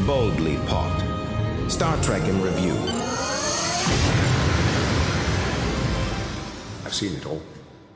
Boldly Pod. Star Trek in Review. I've seen it all.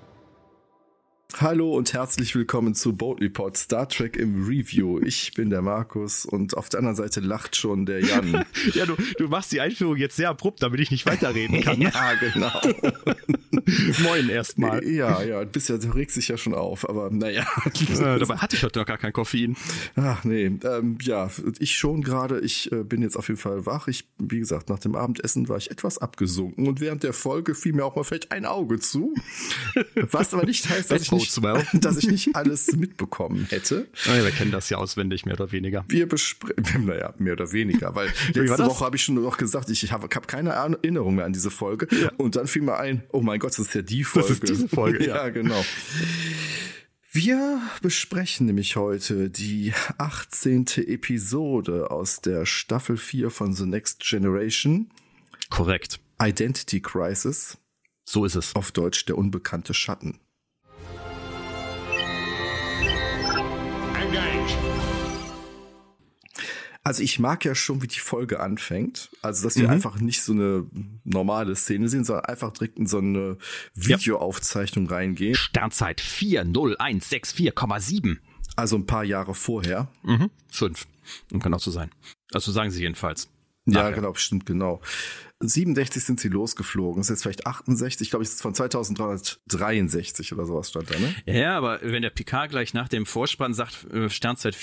Hallo und herzlich willkommen zu Boldly Pod, Star Trek im Review. Ich bin der Markus und auf der anderen Seite lacht schon der Jan. Ja, du machst die Einführung jetzt sehr abrupt, damit ich nicht weiterreden kann. Ja, genau. Moin erstmal. Ja, bisher du regst dich ja schon auf, aber naja. Dabei hatte ich heute noch gar kein Koffein. Ach nee, ich schon gerade. Ich bin jetzt auf jeden Fall wach. Wie gesagt, nach dem Abendessen war ich etwas abgesunken und während der Folge fiel mir auch mal vielleicht ein Auge zu. Was aber nicht heißt, dass ich nicht alles mitbekommen hätte. Ja, wir kennen das ja auswendig, mehr oder weniger. Wir besprechen, mehr oder weniger, weil letzte Woche habe ich schon noch gesagt, ich habe keine Erinnerung mehr an diese Folge. Ja. Und dann fiel mir ein, oh mein Gott, das ist ja die Folge. Das ist diese Folge, ja, genau. Wir besprechen nämlich heute die 18. Episode aus der Staffel 4 von The Next Generation. Korrekt. Identity Crisis. So ist es. Auf Deutsch der unbekannte Schatten. Also ich mag ja schon, wie die Folge anfängt. Also, dass wir einfach nicht so eine normale Szene sehen, sondern einfach direkt in so eine Videoaufzeichnung reingehen. Sternzeit 40164,7. Also ein paar Jahre vorher. 5. Um genau zu sein. Also sagen sie jedenfalls. Ja, genau, stimmt, genau. 67 sind sie losgeflogen. Das ist jetzt vielleicht 68. Ich glaube, es ist von 2363 oder sowas stand da, ne? Ja, aber wenn der Picard gleich nach dem Vorspann sagt, Sternzeit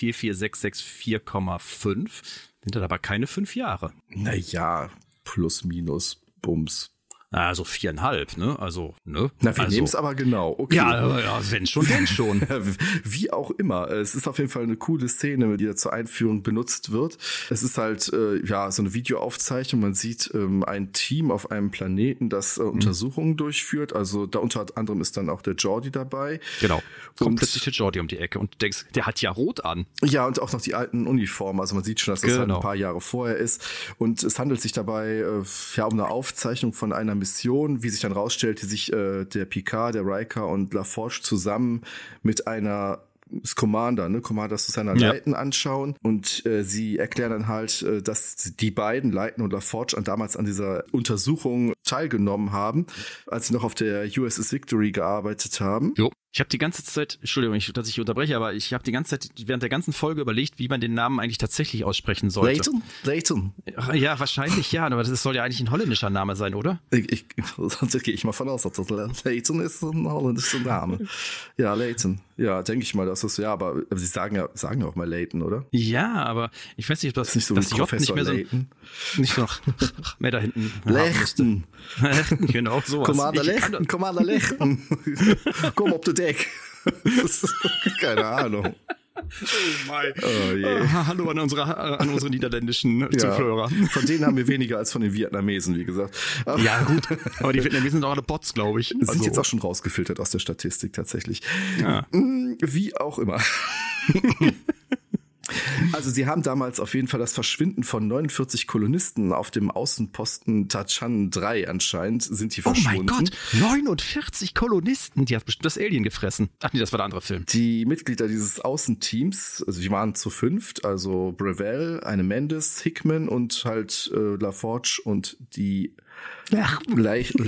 44664,5, sind das aber keine 5 Jahre. Naja, plus, minus, Bums. Also 4,5, ne? Also, ne? Na, wir nehmen es aber genau. Okay. Ja, wenn schon, denn schon. Wie auch immer. Es ist auf jeden Fall eine coole Szene, die da zur Einführung benutzt wird. Es ist halt, so eine Videoaufzeichnung. Man sieht ein Team auf einem Planeten, das Untersuchungen durchführt. Also da unter anderem ist dann auch der Geordi dabei. Genau. Kommt plötzlich der Geordi um die Ecke und du denkst, der hat ja rot an. Ja, und auch noch die alten Uniformen. Also man sieht schon, dass das halt ein paar Jahre vorher ist. Und es handelt sich dabei um eine Aufzeichnung von einer Mission, wie sich dann rausstellt, die sich der Picard, der Riker und LaForge zusammen mit einer Commander Susanna Leighton anschauen und sie erklären dann halt, dass die beiden, Leighton und LaForge, damals an dieser Untersuchung teilgenommen haben, als sie noch auf der USS Victory gearbeitet haben. Jo. Ich habe die ganze Zeit, Entschuldigung, dass ich unterbreche, aber ich habe die ganze Zeit während der ganzen Folge überlegt, wie man den Namen eigentlich tatsächlich aussprechen sollte. Leighton. Ja, wahrscheinlich ja, aber das soll ja eigentlich ein holländischer Name sein, oder? Sonst gehe ich mal von aus, dass das Leighton ist ein holländischer Name. Ja, Leighton. Ja, denke ich mal, dass das, ja, aber sie sagen ja auch mal Leighton, oder? Ja, aber ich weiß nicht, ob das nicht so das J nicht mehr so nicht so noch mehr da hinten. Leighton. Genau, sowas. Commander Leighton. Komm auf den Deck. Keine Ahnung. Oh mein. Oh je. Hallo an unsere niederländischen Zuhörer. Von denen haben wir weniger als von den Vietnamesen, wie gesagt. Ja, gut. Aber die Vietnamesen sind auch alle Bots, glaube ich. Sind jetzt auch schon rausgefiltert aus der Statistik tatsächlich. Ja. Wie auch immer. Also sie haben damals auf jeden Fall das Verschwinden von 49 Kolonisten auf dem Außenposten Tachan 3 anscheinend sind die verschwunden. Oh mein Gott, 49 Kolonisten, die hat bestimmt das Alien gefressen. Ach nee, das war der andere Film. Die Mitglieder dieses Außenteams, also die waren zu 5, also Breville, eine Mendes, Hickman und halt LaForge und die Leichten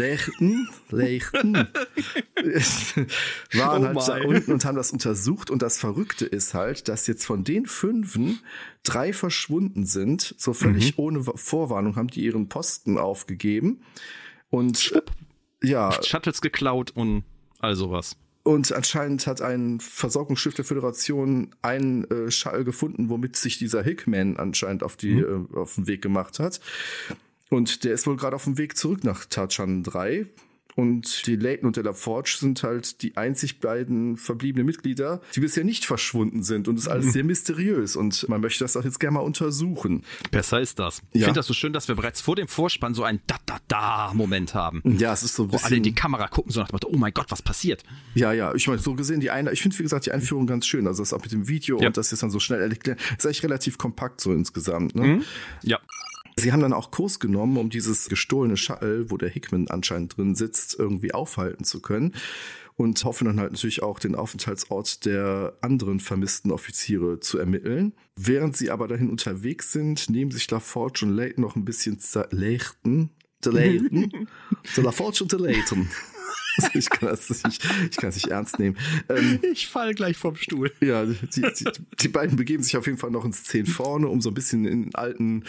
waren halt da unten und haben das untersucht und das Verrückte ist halt, dass jetzt von den 5 3 verschwunden sind, so völlig ohne Vorwarnung haben die ihren Posten aufgegeben und Shuttles geklaut und all sowas. Und anscheinend hat ein Versorgungsschiff der Föderation einen Shuttle gefunden, womit sich dieser Hickman anscheinend auf den Weg gemacht hat. Und der ist wohl gerade auf dem Weg zurück nach Tachan 3. Und die Leighton und der LaForge sind halt die einzig beiden verbliebenen Mitglieder, die bisher nicht verschwunden sind. Und das ist alles sehr mysteriös. Und man möchte das auch jetzt gerne mal untersuchen. Besser ist das. Ich finde das so schön, dass wir bereits vor dem Vorspann so einen Da-Da-Da-Moment haben. Ja, es ist so ein bisschen... Wo alle in die Kamera gucken, so nach dem Motto, oh mein Gott, was passiert? Ja. Ich meine, so gesehen, ich finde, wie gesagt, die Einführung ganz schön. Also das auch mit dem Video und das ist dann so schnell erklärt. Ist eigentlich relativ kompakt so insgesamt. Ne? Ja. Sie haben dann auch Kurs genommen, um dieses gestohlene Shuttle, wo der Hickman anscheinend drin sitzt, irgendwie aufhalten zu können. und hoffen dann halt natürlich auch, den Aufenthaltsort der anderen vermissten Offiziere zu ermitteln. Während sie aber dahin unterwegs sind, nehmen sich LaForge und Layton noch ein bisschen Layton. LaForge und Layton. Ich kann es nicht ernst nehmen. Ich falle gleich vom Stuhl. Ja, die beiden begeben sich auf jeden Fall noch ins 10 vorne, um so ein bisschen in alten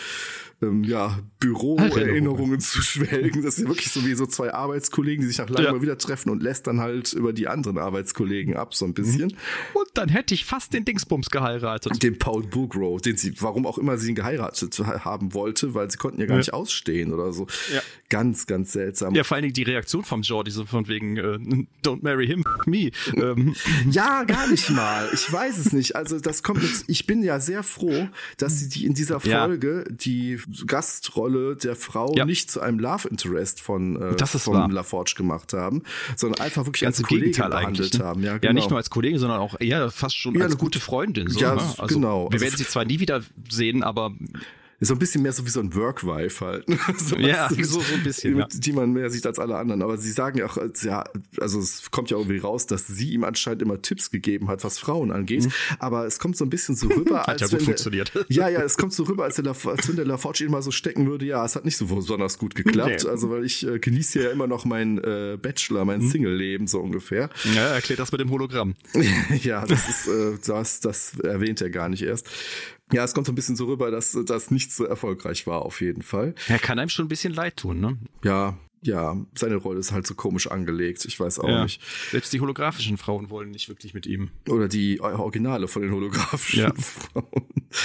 Büroerinnerungen zu schwelgen. Das ist ja wirklich so wie so zwei Arbeitskollegen, die sich nach langem mal wieder treffen und lästern halt über die anderen Arbeitskollegen ab, so ein bisschen. Und dann hätte ich fast den Dingsbums geheiratet. Den Paul Bogrow, warum auch immer sie ihn geheiratet haben wollte, weil sie konnten ja gar nicht ausstehen oder so. Ja. Ganz, ganz seltsam. Ja, vor allen Dingen die Reaktion vom Jordi, so von wegen don't marry him, me. Ja, gar nicht mal. Ich weiß es nicht. Also das kommt jetzt, ich bin ja sehr froh, dass sie in dieser Folge die Gastrolle der Frau nicht zu einem Love Interest von LaForge gemacht haben, sondern einfach wirklich ganz als Kollegin behandelt haben. Ja, genau. Nicht nur als Kollegin, sondern auch eher fast schon als gute Freundin. So, ja, ne? Also, genau. Wir werden sie zwar nie wieder sehen, aber ist so ein bisschen mehr so wie so ein Work-Wife halt. So ein bisschen, die man mehr sieht als alle anderen. Aber sie sagen ja auch, also es kommt ja irgendwie raus, dass sie ihm anscheinend immer Tipps gegeben hat, was Frauen angeht. Aber es kommt so ein bisschen so rüber, als hat ja gut funktioniert. Es kommt so rüber, als wenn der LaForge ihn mal so stecken würde. Ja, es hat nicht so besonders gut geklappt. Nee. Also weil ich genieße ja immer noch mein Bachelor, mein Single-Leben so ungefähr. Ja, erklärt das mit dem Hologramm. Ja, das ist das erwähnt er gar nicht erst. Ja, es kommt so ein bisschen so rüber, dass das nicht so erfolgreich war, auf jeden Fall. Er kann einem schon ein bisschen leid tun, ne? Ja, seine Rolle ist halt so komisch angelegt. Ich weiß auch nicht. Selbst die holographischen Frauen wollen nicht wirklich mit ihm. Oder die Originale von den holographischen Frauen.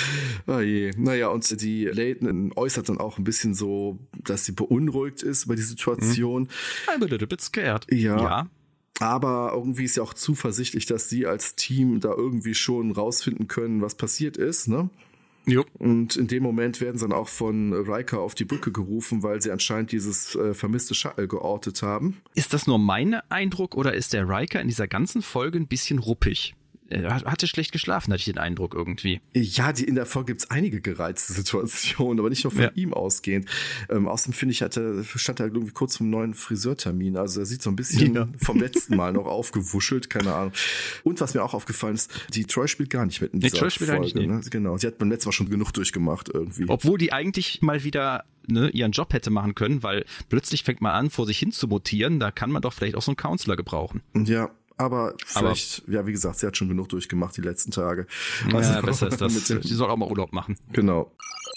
Oh je. Naja, und die Layton äußert dann auch ein bisschen so, dass sie beunruhigt ist über die Situation. I'm a little bit scared. Ja. Aber irgendwie ist ja auch zuversichtlich, dass sie als Team da irgendwie schon rausfinden können, was passiert ist, ne? Jo. Und in dem Moment werden sie dann auch von Riker auf die Brücke gerufen, weil sie anscheinend dieses vermisste Shuttle geortet haben. Ist das nur mein Eindruck oder ist der Riker in dieser ganzen Folge ein bisschen ruppig? Er hatte schlecht geschlafen, hatte ich den Eindruck irgendwie. Ja, in der Folge gibt's einige gereizte Situationen, aber nicht nur von ihm ausgehend. Außerdem finde ich, stand er irgendwie kurz vom neuen Friseurtermin. Also er sieht so ein bisschen vom letzten Mal noch aufgewuschelt, keine Ahnung. Und was mir auch aufgefallen ist, die Troy spielt gar nicht mit in dieser Folge. Ne? Genau, sie hat beim letzten Mal schon genug durchgemacht irgendwie. Obwohl die eigentlich mal wieder ihren Job hätte machen können, weil plötzlich fängt man an, vor sich hin zu mutieren. Da kann man doch vielleicht auch so einen Counselor gebrauchen. Ja. Aber vielleicht, wie gesagt, sie hat schon genug durchgemacht die letzten Tage. Ja, besser ist das. Sie soll auch mal Urlaub machen. Genau.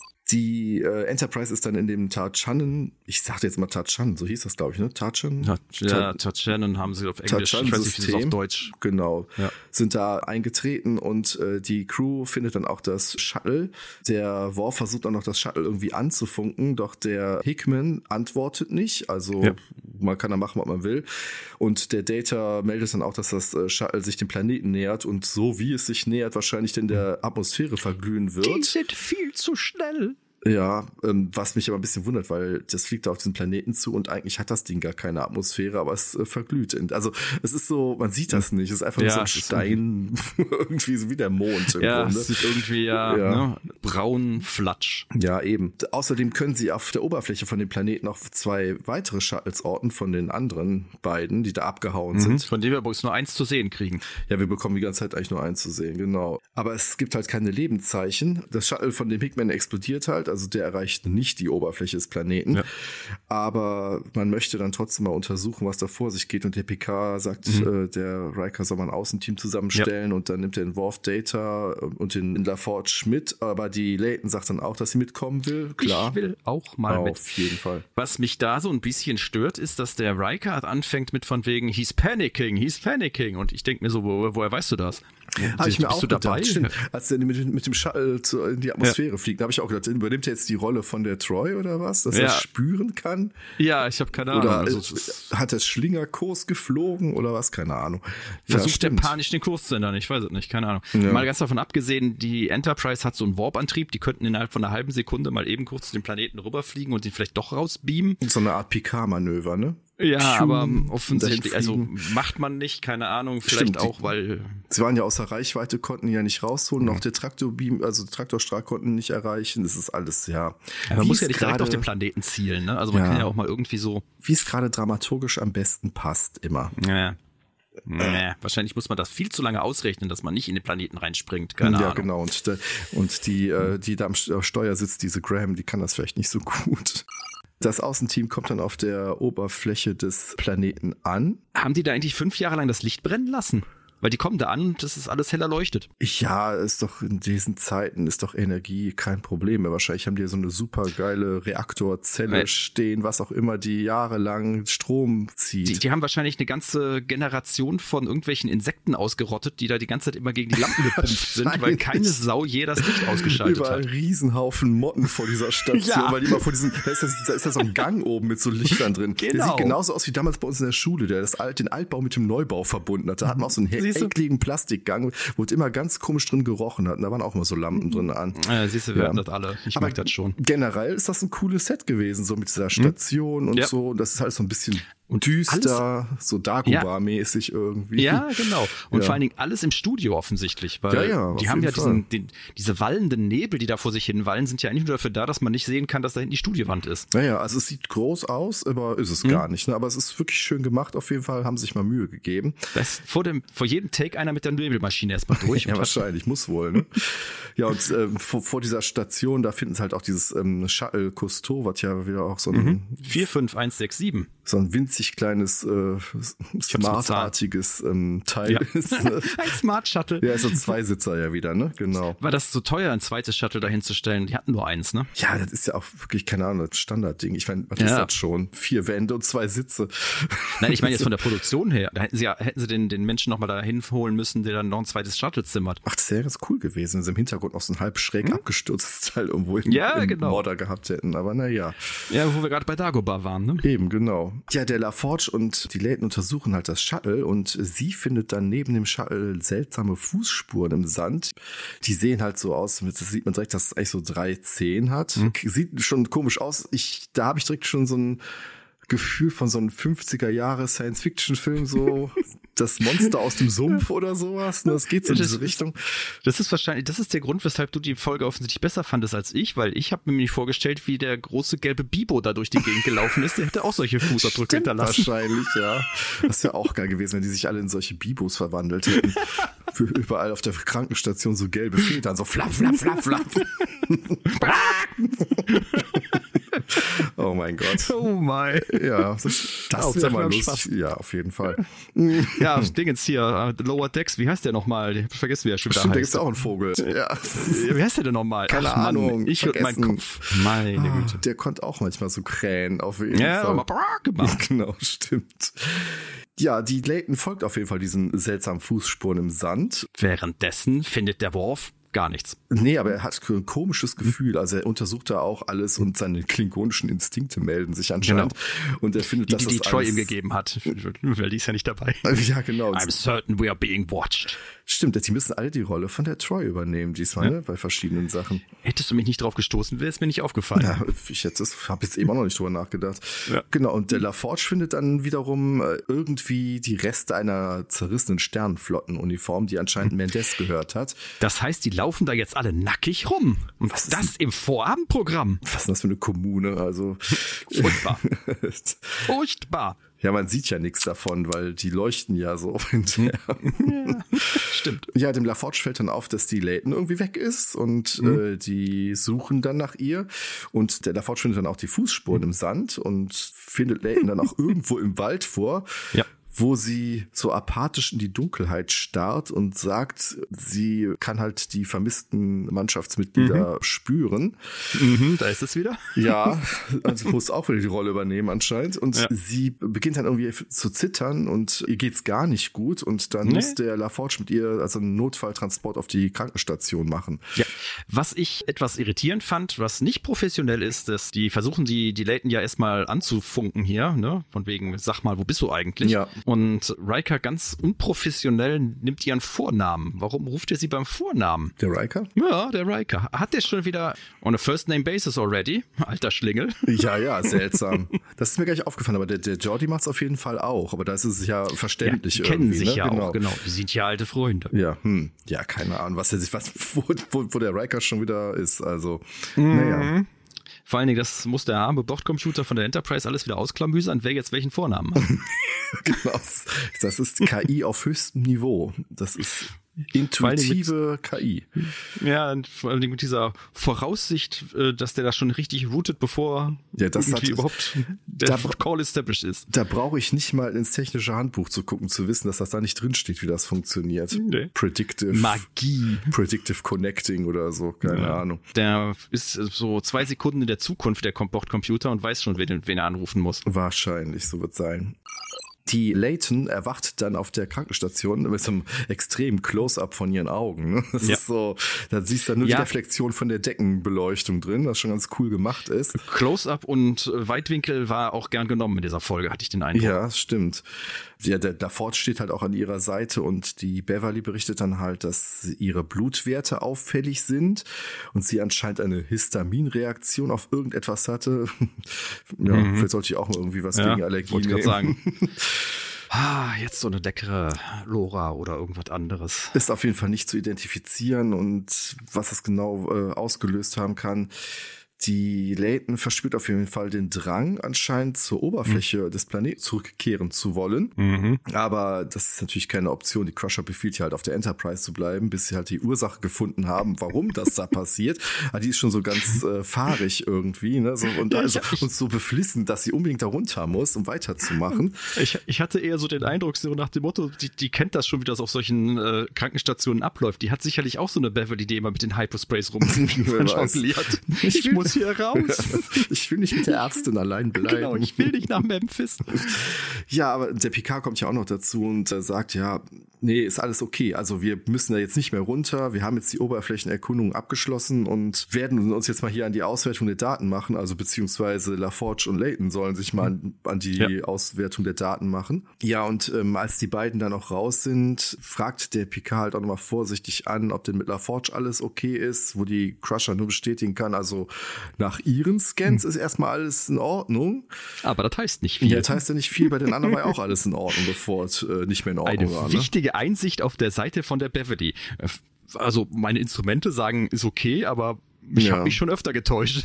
Die Enterprise ist dann in dem Tachanen, ich sagte jetzt mal Tachanen, so hieß das, glaube ich, ne? Tachanen haben sie auf Englisch, ich weiß nicht, wie sie es auf Deutsch. Genau, sind da eingetreten und die Crew findet dann auch das Shuttle. Der Worf versucht dann noch das Shuttle irgendwie anzufunken, doch der Hickman antwortet nicht, also man kann da machen, was man will. Und der Data meldet dann auch, dass das Shuttle sich dem Planeten nähert und so wie es sich nähert, wahrscheinlich in der Atmosphäre verglühen wird. Die sind viel zu schnell. Ja, was mich aber ein bisschen wundert, weil das fliegt da auf diesen Planeten zu und eigentlich hat das Ding gar keine Atmosphäre, aber es verglüht. Also es ist so, man sieht das nicht, es ist einfach nur so ein Stein, irgendwie so wie der Mond im Grunde. Es sieht irgendwie ne, braun Flatsch. Ja, eben. Außerdem können sie auf der Oberfläche von dem Planeten auch 2 weitere Shuttles orten von den anderen beiden, die da abgehauen sind. Von denen wir übrigens nur 1 zu sehen kriegen. Ja, wir bekommen die ganze Zeit eigentlich nur 1 zu sehen, genau. Aber es gibt halt keine Lebenszeichen. Das Shuttle von dem Hickman explodiert halt, also der erreicht nicht die Oberfläche des Planeten. Ja. Aber man möchte dann trotzdem mal untersuchen, was da vor sich geht. Und der PK sagt, der Riker soll mal ein Außenteam zusammenstellen und dann nimmt er den Worf Data und den LaForge mit. Aber die Layton sagt dann auch, dass sie mitkommen will. Klar. Ich will auch mal mit. Auf jeden Fall. Was mich da so ein bisschen stört, ist, dass der Riker anfängt mit von wegen, he's panicking. Und ich denke mir so, woher weißt du das? Habe ich mir auch gedacht, stimmt. Als er mit dem Shuttle in die Atmosphäre fliegt, habe ich auch gedacht, übernimmt er jetzt die Rolle von der Troy oder was? Dass er spüren kann? Ja, ich habe keine Ahnung. Oder hat er Schlingerkurs geflogen oder was? Keine Ahnung. Versucht er panisch den Kurs zu ändern? Ich weiß es nicht, keine Ahnung. Ja. Mal ganz davon abgesehen, die Enterprise hat so einen Warp-Antrieb, die könnten innerhalb von einer halben Sekunde mal eben kurz zu dem Planeten rüberfliegen und ihn vielleicht doch rausbeamen. So eine Art Picard-Manöver, ne? Ja, aber offensichtlich, also macht man nicht, keine Ahnung, vielleicht auch, weil... Sie waren ja außer Reichweite, konnten ja nicht rausholen, noch der Traktorbeam, also Traktorstrahl konnten nicht erreichen, das ist alles, ja man muss ja nicht direkt auf den Planeten zielen, ne? Also man kann ja auch mal irgendwie so... Wie es gerade dramaturgisch am besten passt, immer. Ja. Wahrscheinlich muss man das viel zu lange ausrechnen, dass man nicht in den Planeten reinspringt. Keine Ahnung. Ja, genau. Und die da am Steuer sitzt, diese Graham, die kann das vielleicht nicht so gut. Das Außenteam kommt dann auf der Oberfläche des Planeten an. Haben die da eigentlich 5 Jahre lang das Licht brennen lassen? Weil die kommen da an und das ist alles hell erleuchtet. Ja, ist doch in diesen Zeiten ist doch Energie kein Problem mehr. Wahrscheinlich haben die so eine super geile Reaktorzelle stehen, was auch immer, die jahrelang Strom zieht. Die haben wahrscheinlich eine ganze Generation von irgendwelchen Insekten ausgerottet, die da die ganze Zeit immer gegen die Lampen gepumpt sind, weil keine Sau je das Licht ausgeschaltet Überall hat. Riesenhaufen Motten vor dieser Station, weil die immer vor diesem, da ist ja so ein Gang oben mit so Lichtern drin. Genau. Der sieht genauso aus wie damals bei uns in der Schule, der den Altbau mit dem Neubau verbunden hat. Da hatten wir auch so einen ekligen Plastikgang, wo es immer ganz komisch drin gerochen hat. Und da waren auch immer so Lampen drin an. Ja, siehst du, wir hatten das alle. Ich mag das schon. Generell ist das ein cooles Set gewesen, so mit dieser Station und so. Das ist halt so ein bisschen düster, so Dagobah-mäßig irgendwie. Ja, genau. Und vor allen Dingen alles im Studio offensichtlich, weil die haben ja diese wallenden Nebel, die da vor sich hin wallen, sind ja eigentlich nur dafür da, dass man nicht sehen kann, dass da hinten die Studiowand ist. Naja, also es sieht groß aus, aber ist es gar nicht. Ne? Aber es ist wirklich schön gemacht, auf jeden Fall, haben sich mal Mühe gegeben. Da ist vor jedem Take einer mit der Nebelmaschine erstmal durch. Ja, wahrscheinlich, muss wohl. Ne? Ja, und vor dieser Station, da finden sie halt auch dieses Shuttle Cousteau, was ja wieder auch so ein 45167. So ein winzig kleines, smartartiges Teil ist. Ne? Ein Smart Shuttle. Ja, ist so 2-Sitzer ja wieder, ne? Genau. War das so teuer, ein zweites Shuttle dahin zu stellen? Die hatten nur eins, ne? Ja, das ist ja auch wirklich, keine Ahnung, das Standardding. Ich meine, was ist das schon? 4 Wände und 2 Sitze. Nein, ich meine jetzt von der Produktion her. Da hätten sie den Menschen nochmal dahin holen müssen, der dann noch ein zweites Shuttle zimmert. Ach, das wäre ganz cool gewesen, wenn sie im Hintergrund noch so ein halb schräg abgestürztes Teil irgendwo im Border gehabt hätten. Aber naja. Ja, wo wir gerade bei Dagobah waren, ne? Eben, genau. Ja, der LaForge und die Layton untersuchen halt das Shuttle und sie findet dann neben dem Shuttle seltsame Fußspuren im Sand. Die sehen halt so aus, das sieht man direkt, dass es eigentlich so 3 Zehen hat. Sieht schon komisch aus. Da habe ich direkt schon so ein Gefühl von so einem 50er-Jahre Science-Fiction-Film, so das Monster aus dem Sumpf oder sowas. Das geht so in diese Richtung. Das ist der Grund, weshalb du die Folge offensichtlich besser fandest als ich, weil ich habe mir nicht vorgestellt, wie der große gelbe Bibo da durch die Gegend gelaufen ist. Der hätte auch solche Fußabdrücke hinterlassen. Wahrscheinlich, ja. Das wäre auch geil gewesen, wenn die sich alle in solche Bibos verwandelt hätten. Für überall auf der Krankenstation so gelbe Federn, so flapp, flapp, flapp, flapp. Oh mein Gott. Oh mein. Ja, das wäre mal lustig. Ja, auf jeden Fall. Ja, Dingens hier, Lower Decks, wie heißt der nochmal? Ich vergesse, wie er schon da heißt. Da gibt's auch einen Vogel. Ja. Wie heißt der denn nochmal? Keine Ahnung. Ich und mein Kopf. Meine Güte. Der konnte auch manchmal so krähen, auf jeden Fall. Ja, mal gemacht. Genau, stimmt. Ja, die Layton folgt auf jeden Fall diesen seltsamen Fußspuren im Sand. Währenddessen findet der Worf gar nichts. Nee, aber er hat ein komisches Gefühl. Also er untersucht da auch alles und seine klingonischen Instinkte melden sich anscheinend. Genau. Und er findet, dass die das Troy alles ihm gegeben hat. Weil die ist ja nicht dabei. Ja, genau. I'm certain we are being watched. Stimmt, die müssen alle die Rolle von der Troy übernehmen diesmal, ne? Bei verschiedenen Sachen. Hättest du mich nicht drauf gestoßen, wäre es mir nicht aufgefallen. Ja, ich habe jetzt eben auch noch nicht drüber nachgedacht. Ja. Genau, und der LaForge findet dann wiederum irgendwie die Reste einer zerrissenen Sternenflottenuniform, die anscheinend Mendes gehört hat. Das heißt, die laufen da jetzt alle nackig rum. Und was das im Vorabendprogramm? Was ist denn das für eine Kommune? Also furchtbar. Furchtbar. Ja, man sieht ja nichts davon, weil die leuchten ja so hinterher. Ja, stimmt. Ja, dem LaForge fällt dann auf, dass die Layton irgendwie weg ist und die suchen dann nach ihr. Und der LaForge findet dann auch die Fußspuren im Sand und findet Layton dann auch irgendwo im Wald vor. Ja. Wo sie so apathisch in die Dunkelheit starrt und sagt, sie kann halt die vermissten Mannschaftsmitglieder spüren. Da ist es wieder. Ja, also muss auch wieder die Rolle übernehmen anscheinend. Und sie beginnt dann irgendwie zu zittern und ihr geht's gar nicht gut. Und dann muss der LaForge mit ihr also einen Notfalltransport auf die Krankenstation machen. Ja, was ich etwas irritierend fand, was nicht professionell ist, dass die versuchen, die Layton ja erstmal anzufunken hier, ne? Von wegen, sag mal, wo bist du eigentlich? Ja. Und Riker ganz unprofessionell nimmt ihren Vornamen. Warum ruft er sie beim Vornamen? Der Riker? Ja, der Riker. Hat der schon wieder on a first name basis already? Alter Schlingel. Ja, seltsam. Das ist mir gar nicht aufgefallen, aber der Jordi macht's auf jeden Fall auch. Aber da ist es ja verständlich ja, die kennen sich ne? ja auch, genau. Die sind ja alte Freunde. Ja, ja, keine Ahnung, wo der Riker schon wieder ist. Also, naja. Vor allen Dingen, das muss der arme Bordcomputer von der Enterprise alles wieder ausklamüsern, wer jetzt welchen Vornamen hat. Genau. Das ist KI auf höchstem Niveau. Das ist intuitive KI. Ja, und vor allem mit dieser Voraussicht, dass der da schon richtig routet, bevor überhaupt der Call established ist. Da brauche ich nicht mal ins technische Handbuch zu gucken, zu wissen, dass das da nicht drinsteht, wie das funktioniert. Nee. Predictive Connecting oder so, keine Ahnung. Der ist so 2 Sekunden in der Zukunft, der Bordcomputer, und weiß schon, wen er anrufen muss. Wahrscheinlich, so wird es sein. Die Layton erwacht dann auf der Krankenstation mit so einem extremen Close-Up von ihren Augen. Ne? Das ist so, da siehst du nur die Reflexion von der Deckenbeleuchtung drin, was schon ganz cool gemacht ist. Close-Up und Weitwinkel war auch gern genommen in dieser Folge, hatte ich den Eindruck. Ja, stimmt. Ja, der Ford steht halt auch an ihrer Seite und die Beverly berichtet dann halt, dass ihre Blutwerte auffällig sind und sie anscheinend eine Histaminreaktion auf irgendetwas hatte. Vielleicht sollte ich auch mal irgendwie was gegen Allergie nehmen. Wollte gerade sagen. Jetzt so eine leckere Lora oder irgendwas anderes. Ist auf jeden Fall nicht zu identifizieren und was das genau ausgelöst haben kann. Die Layton verspürt auf jeden Fall den Drang, anscheinend zur Oberfläche des Planeten zurückkehren zu wollen. Aber das ist natürlich keine Option. Die Crusher befiehlt ja halt auf der Enterprise zu bleiben, bis sie halt die Ursache gefunden haben, warum das da passiert. Aber die ist schon so ganz fahrig irgendwie, ne? So, und uns so beflissen, dass sie unbedingt da runter muss, um weiterzumachen. Ich hatte eher so den Eindruck, so nach dem Motto, die kennt das schon, wie das auf solchen Krankenstationen abläuft. Die hat sicherlich auch so eine Beverly, die immer mit den Hypersprays rumjongliert. Ich muss hier raus. Ich will nicht mit der Ärztin allein bleiben. Genau, ich will nicht nach Memphis. Ja, aber der Picard kommt ja auch noch dazu und sagt, nee, ist alles okay. Also wir müssen da jetzt nicht mehr runter. Wir haben jetzt die Oberflächenerkundung abgeschlossen und werden uns jetzt mal hier an die Auswertung der Daten machen. Also beziehungsweise LaForge und Layton sollen sich mal an die Auswertung der Daten machen. Ja, und als die beiden dann auch raus sind, fragt der Picard halt auch nochmal vorsichtig an, ob denn mit LaForge alles okay ist, wo die Crusher nur bestätigen kann. Also nach ihren Scans ist erstmal alles in Ordnung. Aber das heißt nicht viel. Ja, das heißt ja nicht viel. Bei den anderen war ja auch alles in Ordnung, bevor es nicht mehr in Ordnung war. Eine wichtige Einsicht auf der Seite von der Beverly. Also meine Instrumente sagen, ist okay, aber ich habe mich schon öfter getäuscht.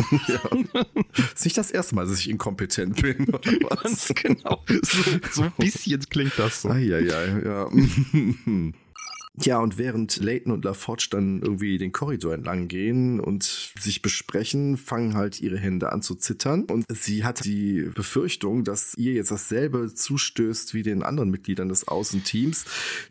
Ist nicht das erste Mal, dass ich inkompetent bin. Oder was? Ganz genau. So ein bisschen klingt das so. Ja. Ja, und während Layton und LaForge dann irgendwie den Korridor entlang gehen und sich besprechen, fangen halt ihre Hände an zu zittern. Und sie hat die Befürchtung, dass ihr jetzt dasselbe zustößt wie den anderen Mitgliedern des Außenteams,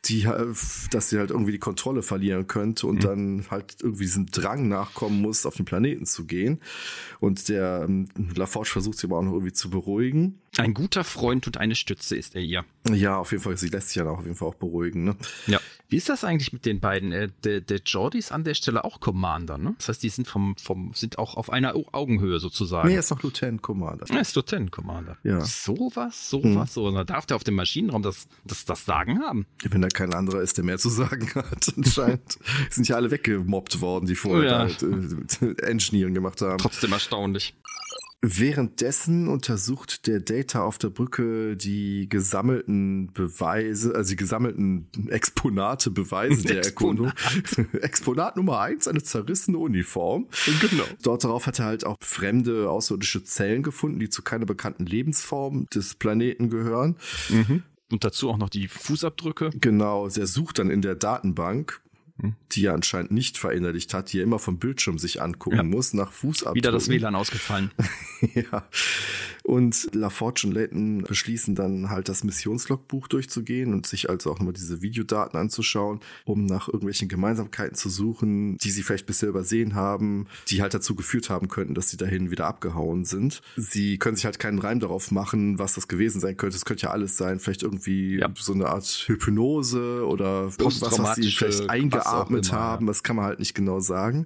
dass sie halt irgendwie die Kontrolle verlieren könnte und dann halt irgendwie diesem Drang nachkommen muss, auf den Planeten zu gehen. Und der LaForge versucht sie aber auch noch irgendwie zu beruhigen. Ein guter Freund und eine Stütze ist er ihr. Ja, auf jeden Fall. Sie lässt sich ja auf jeden Fall auch beruhigen, ne? Ja. Wie ist das eigentlich mit den beiden? Der Geordi ist an der Stelle auch Commander, ne? Das heißt, die sind sind auch auf einer Augenhöhe sozusagen. Nee, er ist noch Lieutenant Commander. Er ist Lieutenant Commander. Ja. Sowas. Und da darf der auf dem Maschinenraum das Sagen haben. Wenn da kein anderer ist, der mehr zu sagen hat, anscheinend. Sind ja alle weggemobbt worden, die vorher Engineering gemacht haben. Trotzdem erstaunlich. Währenddessen untersucht der Data auf der Brücke die gesammelten Beweise, also die gesammelten Beweise der Erkundung. Exponat Nummer 1, eine zerrissene Uniform. Genau. Darauf hat er halt auch fremde außerirdische Zellen gefunden, die zu keiner bekannten Lebensform des Planeten gehören. Und dazu auch noch die Fußabdrücke. Genau, er sucht dann in der Datenbank, die er anscheinend nicht verinnerlicht hat, die er immer vom Bildschirm sich angucken muss, nach Fußabdrücken. Wieder das WLAN ausgefallen. Ja. Und LaForge und Layton beschließen dann halt das Missionslogbuch durchzugehen und sich also auch nochmal diese Videodaten anzuschauen, um nach irgendwelchen Gemeinsamkeiten zu suchen, die sie vielleicht bisher übersehen haben, die halt dazu geführt haben könnten, dass sie dahin wieder abgehauen sind. Sie können sich halt keinen Reim darauf machen, was das gewesen sein könnte. Es könnte ja alles sein, vielleicht irgendwie so eine Art Hypnose oder irgendwas, was sie vielleicht eingeatmet haben. Das kann man halt nicht genau sagen.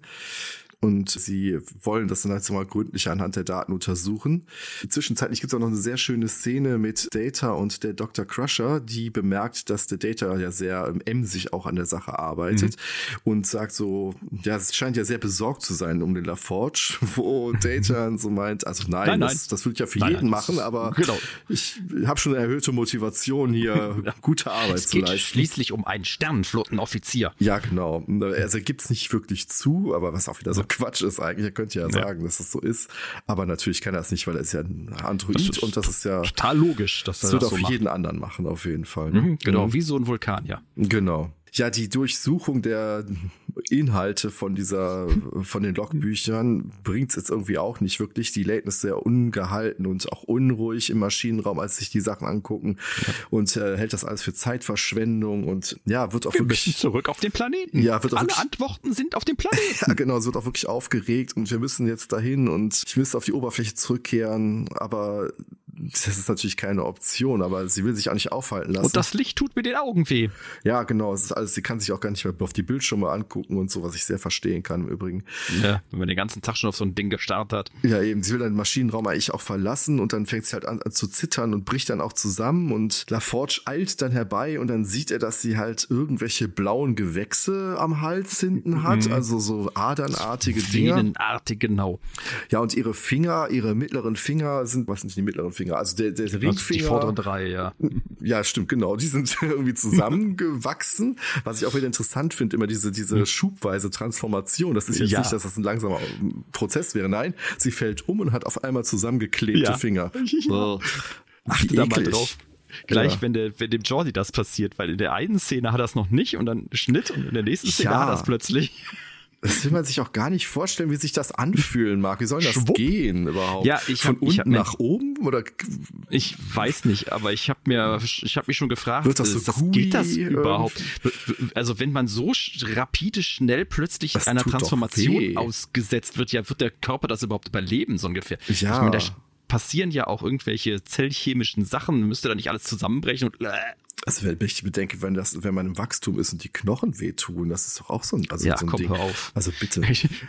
Und sie wollen das dann halt so mal gründlich anhand der Daten untersuchen. Zwischenzeitlich gibt es auch noch eine sehr schöne Szene mit Data und der Dr. Crusher, die bemerkt, dass der Data ja sehr emsig auch an der Sache arbeitet und sagt so, ja, es scheint ja sehr besorgt zu sein um den LaForge, wo Data so meint, also nein. Das würde ich ja für jeden machen, aber ich habe schon eine erhöhte Motivation hier, gute Arbeit zu leisten. Es geht schließlich um einen Sternenflottenoffizier. Ja, genau. Also er gibt es nicht wirklich zu, aber was auch wieder so Quatsch ist eigentlich. Er könnte ja sagen, dass es so ist. Aber natürlich kann er es nicht, weil er ist ja ein Android und das ist ja total logisch, dass er das das wird so auf jeden anderen machen, auf jeden Fall. Ne? Genau, wie so ein Vulkan, ja. Genau. Ja, die Durchsuchung der Inhalte von den Logbüchern bringt's jetzt irgendwie auch nicht wirklich. Die Layton ist sehr ungehalten und auch unruhig im Maschinenraum, als sich die Sachen angucken und hält das alles für Zeitverschwendung und ja, wird auch wir wirklich müssen zurück auf den Planeten. Ja, wird auch alle wirklich, Antworten sind auf dem Planeten. Ja, genau, es wird auch wirklich aufgeregt und wir müssen jetzt dahin und ich müsste auf die Oberfläche zurückkehren, aber das ist natürlich keine Option, aber sie will sich auch nicht aufhalten lassen. Und das Licht tut mir den Augen weh. Ja, genau, es ist alles, sie kann sich auch gar nicht mehr auf die Bildschirme angucken und so, was ich sehr verstehen kann im Übrigen. Ja, wenn man den ganzen Tag schon auf so ein Ding gestarrt hat. Ja, eben, sie will dann den Maschinenraum eigentlich auch verlassen und dann fängt sie halt an zu zittern und bricht dann auch zusammen und LaForge eilt dann herbei und dann sieht er, dass sie halt irgendwelche blauen Gewächse am Hals hinten hat, also so adernartige Dinge. Venenartig, genau. Ja, und ihre mittleren Finger sind, was sind die mittleren Finger? Also der Ringfinger. Also die vorderen 3, ja. Ja, stimmt, genau. Die sind irgendwie zusammengewachsen. Was ich auch wieder interessant finde, immer diese schubweise Transformation. Das ist jetzt nicht, dass das ein langsamer Prozess wäre. Nein, sie fällt um und hat auf einmal zusammengeklebte Finger. So. Achte da mal drauf. Gleich, wenn dem Jordi das passiert, weil in der einen Szene hat er es noch nicht und dann Schnitt und in der nächsten Szene hat er es plötzlich. Das will man sich auch gar nicht vorstellen, wie sich das anfühlen mag. Wie soll das gehen überhaupt? Ja, von unten nach oben oder? Ich weiß nicht, aber ich habe mich schon gefragt, wird das so geht das überhaupt? Also wenn man so rapide schnell plötzlich das einer Transformation ausgesetzt wird, wird der Körper das überhaupt überleben, so ungefähr? Ja. Ich meine, da passieren ja auch irgendwelche zellchemischen Sachen, müsste da nicht alles zusammenbrechen und also wenn ich bedenke, wenn man im Wachstum ist und die Knochen wehtun, das ist doch auch so ein, so ein Ding. Hör auf. Also bitte.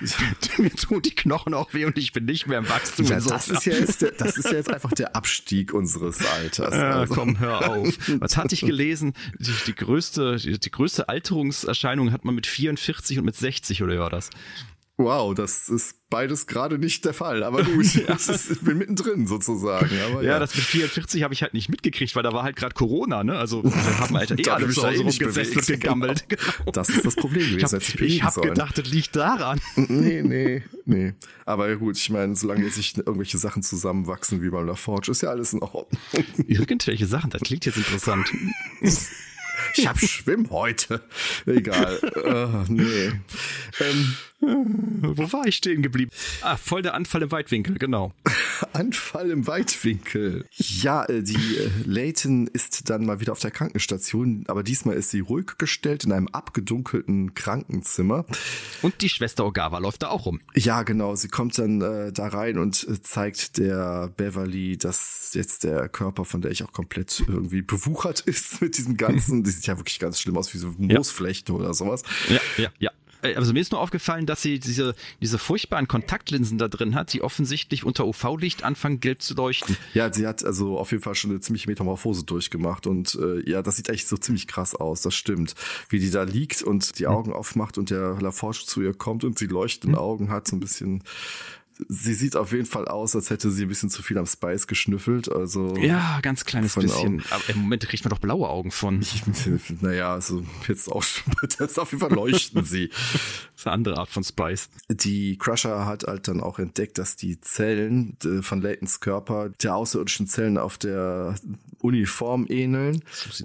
Mir tun die Knochen auch weh und ich bin nicht mehr im Wachstum. Ja, das ist ja jetzt einfach der Abstieg unseres Alters. Ja, komm, hör auf. Was hatte ich gelesen? Die größte Alterungserscheinung hat man mit 44 und mit 60 oder war das? Wow, das ist beides gerade nicht der Fall, aber gut, ich bin mittendrin sozusagen. Aber ja, das mit 44 habe ich halt nicht mitgekriegt, weil da war halt gerade Corona, ne? Also wir haben halt alle zu Hause rumgesessen und gegammelt. Genau. Das ist das Problem gewesen. Ich habe gedacht, das liegt daran. Nee. Aber gut, ich meine, solange jetzt nicht irgendwelche Sachen zusammenwachsen wie beim LaForge, ist ja alles in Ordnung. Irgendwelche Sachen, das klingt jetzt interessant. Ich hab Schwimm heute. Egal. Nee. Wo war ich stehen geblieben? Voll der Anfall im Weitwinkel, genau. Anfall im Weitwinkel. Ja, die Layton ist dann mal wieder auf der Krankenstation, aber diesmal ist sie ruhig gestellt in einem abgedunkelten Krankenzimmer. Und die Schwester Ogawa läuft da auch rum. Ja, genau. Sie kommt dann da rein und zeigt der Beverly, dass jetzt der Körper, von der ich auch komplett irgendwie bewuchert ist mit diesem ganzen, die sieht ja wirklich ganz schlimm aus, wie so Moosflechte oder sowas. Ja. Also mir ist nur aufgefallen, dass sie diese furchtbaren Kontaktlinsen da drin hat, die offensichtlich unter UV-Licht anfangen gelb zu leuchten. Ja, sie hat also auf jeden Fall schon eine ziemliche Metamorphose durchgemacht und das sieht eigentlich so ziemlich krass aus, das stimmt. Wie die da liegt und die Augen aufmacht und der LaForge zu ihr kommt und sie leuchtende Augen hat, so ein bisschen. Sie sieht auf jeden Fall aus, als hätte sie ein bisschen zu viel am Spice geschnüffelt. Also ja, ganz kleines bisschen. Aber im Moment kriegt man doch blaue Augen von. Naja, also jetzt auch schon. Das auf jeden Fall leuchten sie. Das ist eine andere Art von Spice. Die Crusher hat halt dann auch entdeckt, dass die Zellen von Laytons Körper der außerirdischen Zellen auf der Uniform ähneln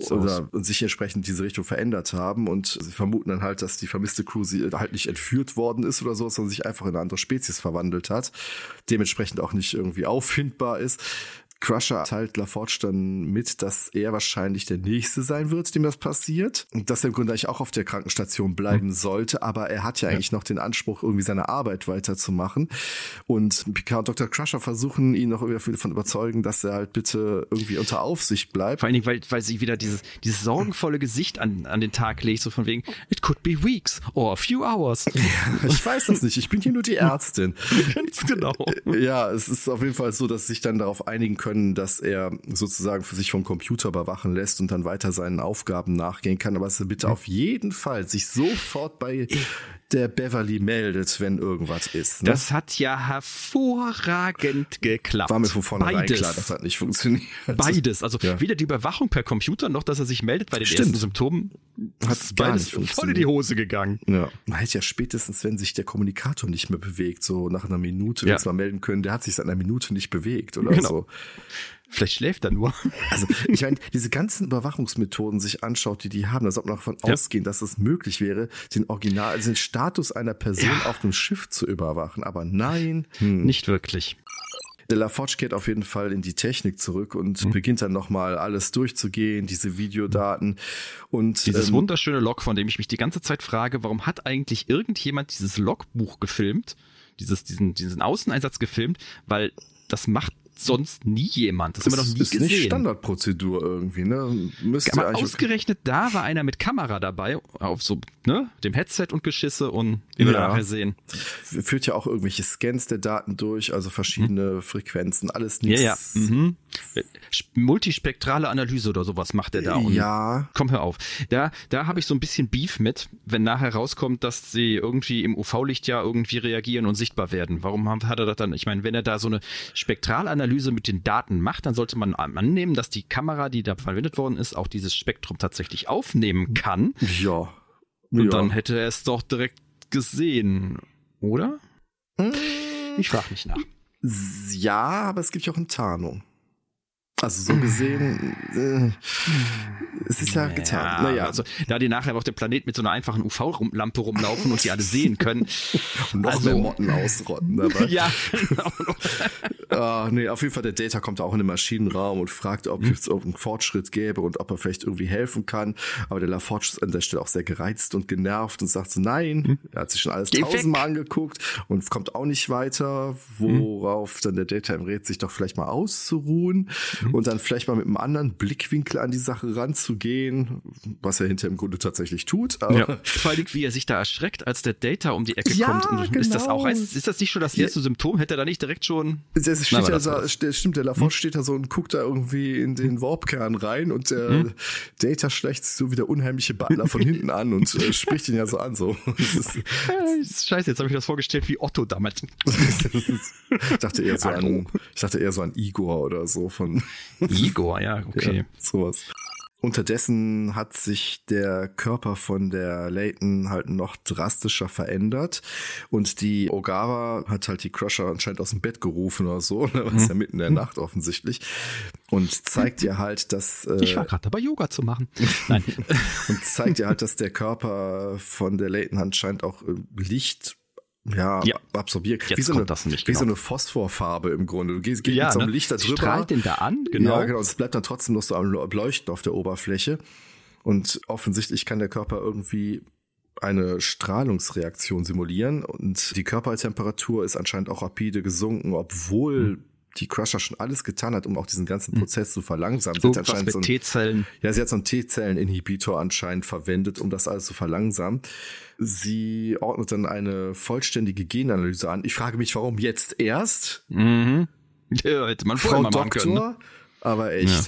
und sich entsprechend diese Richtung verändert haben. Und sie vermuten dann halt, dass die vermisste Crew halt nicht entführt worden ist oder so, sondern sich einfach in eine andere Spezies verwandelt hat. Dementsprechend auch nicht irgendwie auffindbar ist. Crusher teilt LaForge dann mit, dass er wahrscheinlich der Nächste sein wird, dem das passiert. Und dass er im Grunde eigentlich auch auf der Krankenstation bleiben sollte. Aber er hat ja eigentlich noch den Anspruch, irgendwie seine Arbeit weiterzumachen. Und Picard und Dr. Crusher versuchen, ihn noch irgendwie davon überzeugen, dass er halt bitte irgendwie unter Aufsicht bleibt. Vor allen Dingen, weil sie wieder dieses sorgenvolle Gesicht an den Tag legt, so von wegen, it could be weeks or a few hours. Ja, ich weiß das nicht, ich bin hier nur die Ärztin. Ganz genau. Ja, es ist auf jeden Fall so, dass sie sich dann darauf einigen können, dass er sozusagen für sich vom Computer überwachen lässt und dann weiter seinen Aufgaben nachgehen kann. Aber dass er bitte auf jeden Fall sich sofort bei der Beverly meldet, wenn irgendwas ist. Ne? Das hat ja hervorragend geklappt. War mir von vornherein klar, das hat nicht funktioniert. Beides. Also weder die Überwachung per Computer, noch dass er sich meldet bei den ersten Symptomen. Hat gar nicht voll in die Hose gegangen. Ja. Man hätte ja spätestens, wenn sich der Kommunikator nicht mehr bewegt, so nach einer Minute, wenn es mal melden können, der hat sich seit einer Minute nicht bewegt oder so. Vielleicht schläft er nur. Also ich meine, diese ganzen Überwachungsmethoden sich anschaut, die haben, da sollte man davon ausgehen, dass es möglich wäre, den Status einer Person auf dem Schiff zu überwachen. Aber nein. Nicht wirklich. Der LaForge geht auf jeden Fall in die Technik zurück und beginnt dann nochmal alles durchzugehen, diese Videodaten. Und dieses wunderschöne Log, von dem ich mich die ganze Zeit frage, warum hat eigentlich irgendjemand dieses Logbuch gefilmt, diesen Außeneinsatz gefilmt, weil das macht sonst nie jemand. Das haben wir noch nie gesehen. Das ist nicht Standardprozedur irgendwie, ne? Aber ausgerechnet da war einer mit Kamera dabei, auf so, ne, dem Headset und Geschisse und wie wir nachher sehen. Führt ja auch irgendwelche Scans der Daten durch, also verschiedene Frequenzen, alles nichts. Ja. Multispektrale Analyse oder sowas macht er da. Und komm, hör auf. Da habe ich so ein bisschen Beef mit, wenn nachher rauskommt, dass sie irgendwie im UV-Licht ja irgendwie reagieren und sichtbar werden. Warum hat er das dann? Ich meine, wenn er da so eine Spektralanalyse mit den Daten macht, dann sollte man annehmen, dass die Kamera, die da verwendet worden ist, auch dieses Spektrum tatsächlich aufnehmen kann. Ja. Und dann hätte er es doch direkt gesehen, oder? Ich frage mich nach. Ja, aber es gibt ja auch eine Tarnung. Also so gesehen, es ist ja getan. Naja. Also da die nachher auf dem Planet mit so einer einfachen UV-Lampe rumlaufen und die alle sehen können. Und noch mehr Motten ausrotten dabei. Ja, genau. Auf jeden Fall, der Data kommt auch in den Maschinenraum und fragt, ob es einen Fortschritt gäbe und ob er vielleicht irgendwie helfen kann. Aber der LaForge ist an der Stelle auch sehr gereizt und genervt und sagt so, nein, er hat sich schon alles 1000-mal angeguckt und kommt auch nicht weiter, worauf dann der Data rät, sich doch vielleicht mal auszuruhen. Und dann vielleicht mal mit einem anderen Blickwinkel an die Sache ranzugehen, was er hinterher im Grunde tatsächlich tut. Aber vor allem, wie er sich da erschreckt, als der Data um die Ecke kommt. Und genau. Ist das nicht schon das erste Symptom? Hätte er da nicht direkt schon... Stimmt, der LaForge steht da so und guckt da irgendwie in den Warpkern rein und der Data schleicht sich so wie der unheimliche Butler von hinten an und spricht ihn ja so an. So. Scheiße, jetzt habe ich das vorgestellt wie Otto damals. Ich dachte eher so an Igor oder so von... Igor, ja, okay. Ja, sowas. Unterdessen hat sich der Körper von der Layton halt noch drastischer verändert und die Ogawa hat halt die Crusher anscheinend aus dem Bett gerufen oder so, was ja mitten in der Nacht offensichtlich, und zeigt ihr halt, dass... ich war gerade dabei, Yoga zu machen. Nein. Und zeigt ihr halt, dass der Körper von der Layton anscheinend auch Licht absorbiert. Jetzt kommt das nicht, wie so eine Phosphorfarbe im Grunde. Du gehst mit so einem Licht da drüber. Strahlt den da an, genau. Ja, genau. Es bleibt dann trotzdem noch so am Leuchten auf der Oberfläche. Und offensichtlich kann der Körper irgendwie eine Strahlungsreaktion simulieren. Und die Körpertemperatur ist anscheinend auch rapide gesunken, obwohl die Crusher schon alles getan hat, um auch diesen ganzen Prozess zu verlangsamen. Sie hat T-Zellen. Ja, sie hat so einen T-Zellen-Inhibitor anscheinend verwendet, um das alles zu verlangsamen. Sie ordnet dann eine vollständige Genanalyse an. Ich frage mich, warum jetzt erst? Ja, hätte man vorher mal machen können. Ne? Aber echt,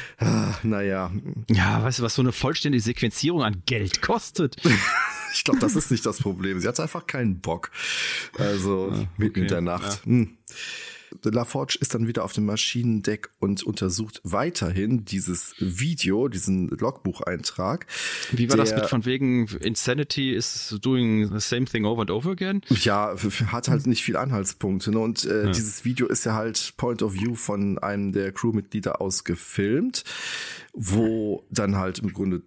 naja. Ja, weißt du, was so eine vollständige Sequenzierung an Geld kostet? Ich glaube, das ist nicht das Problem. Sie hat einfach keinen Bock. Also mitten in der Nacht. Ja. LaForge ist dann wieder auf dem Maschinendeck und untersucht weiterhin dieses Video, diesen Logbucheintrag. Wie war das mit von wegen Insanity is doing the same thing over and over again? Ja, hat halt nicht viel Anhaltspunkte. Ne? Und dieses Video ist ja halt Point of View von einem der Crewmitglieder aus gefilmt, wo dann halt im Grunde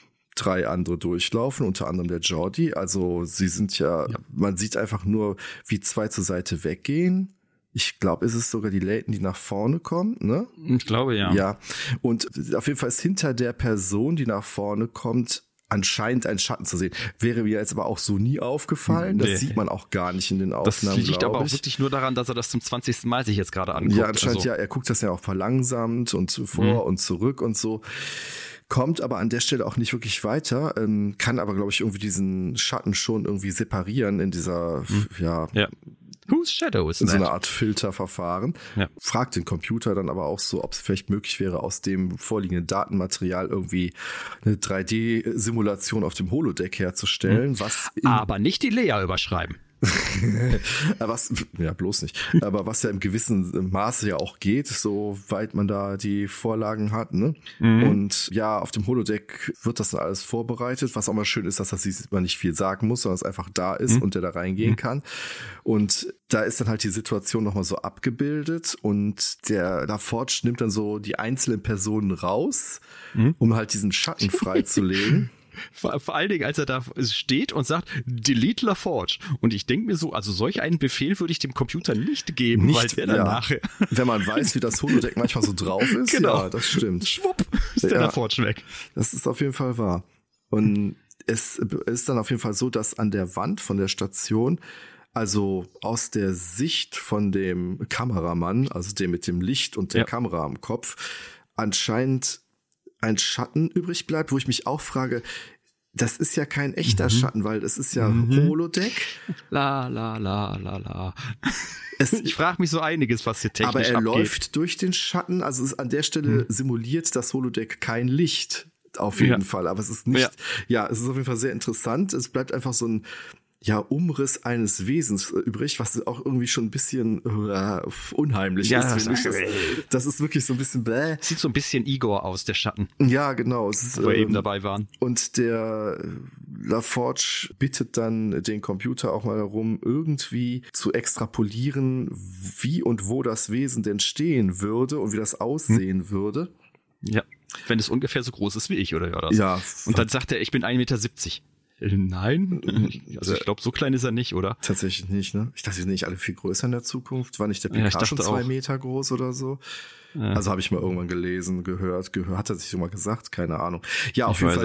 3 andere durchlaufen, unter anderem der Geordi. Also sie sind man sieht einfach nur, wie 2 zur Seite weggehen. Ich glaube, ist es sogar die Layton, die nach vorne kommt, ne? Ich glaube, ja. Ja, und auf jeden Fall ist hinter der Person, die nach vorne kommt, anscheinend ein Schatten zu sehen. Wäre mir jetzt aber auch so nie aufgefallen. Das sieht man auch gar nicht in den Aufnahmen, Das liegt aber auch wirklich nur daran, dass er das zum 20. Mal sich jetzt gerade anguckt. Ja, anscheinend er guckt das ja auch verlangsamt und vor und zurück und so. Kommt aber an der Stelle auch nicht wirklich weiter, kann aber, glaube ich, irgendwie diesen Schatten schon irgendwie separieren in dieser, Whose shadow is in that? so einer Art Filterverfahren. Ja. Fragt den Computer dann aber auch so, ob es vielleicht möglich wäre, aus dem vorliegenden Datenmaterial irgendwie eine 3D-Simulation auf dem Holodeck herzustellen. Aber nicht die Lea überschreiben. Ja, bloß nicht. Aber was ja im gewissen Maße ja auch geht, soweit man da die Vorlagen hat, ne? Und ja, auf dem Holodeck wird das dann alles vorbereitet, was auch mal schön ist, dass man nicht viel sagen muss, sondern es einfach da ist und der da reingehen kann. Und da ist dann halt die Situation nochmal so abgebildet und der LaForge nimmt dann so die einzelnen Personen raus, um halt diesen Schatten freizulegen. Vor allen Dingen, als er da steht und sagt, delete LaForge. Und ich denke mir so, also solch einen Befehl würde ich dem Computer nicht geben, weil der dann nachher... Wenn man weiß, wie das Holodeck manchmal so drauf ist, genau. Ja, das stimmt. Schwupp, ist der LaForge weg. Das ist auf jeden Fall wahr. Und es ist dann auf jeden Fall so, dass an der Wand von der Station, also aus der Sicht von dem Kameramann, also dem mit dem Licht und der Kamera am Kopf, anscheinend ein Schatten übrig bleibt, wo ich mich auch frage, das ist ja kein echter Schatten, weil es ist ja Holodeck. La. Ich frage mich so einiges, was hier technisch abgeht. Aber er läuft durch den Schatten, also an der Stelle simuliert das Holodeck kein Licht. Auf jeden Fall, aber es ist nicht, es ist auf jeden Fall sehr interessant. Es bleibt einfach so ein Umriss eines Wesens übrig, was auch irgendwie schon ein bisschen unheimlich ist. Das ist wirklich so ein bisschen bäh. Sieht so ein bisschen Igor aus, der Schatten. Ja, genau. Wo wir eben dabei waren. Und der LaForge bittet dann den Computer auch mal darum, irgendwie zu extrapolieren, wie und wo das Wesen denn stehen würde und wie das aussehen würde. Ja, wenn es ungefähr so groß ist wie ich, oder das? Ja. Und dann sagt er, ich bin 1,70 Meter. Nein, also ich glaube, so klein ist er nicht, oder? Tatsächlich nicht, ne? Ich dachte, die sind nicht alle viel größer in der Zukunft. War nicht der Picard schon 2 Meter groß oder so? Ja. Also habe ich mal irgendwann gelesen, gehört, hat er sich so mal gesagt? Keine Ahnung. Ja, auf jeden Fall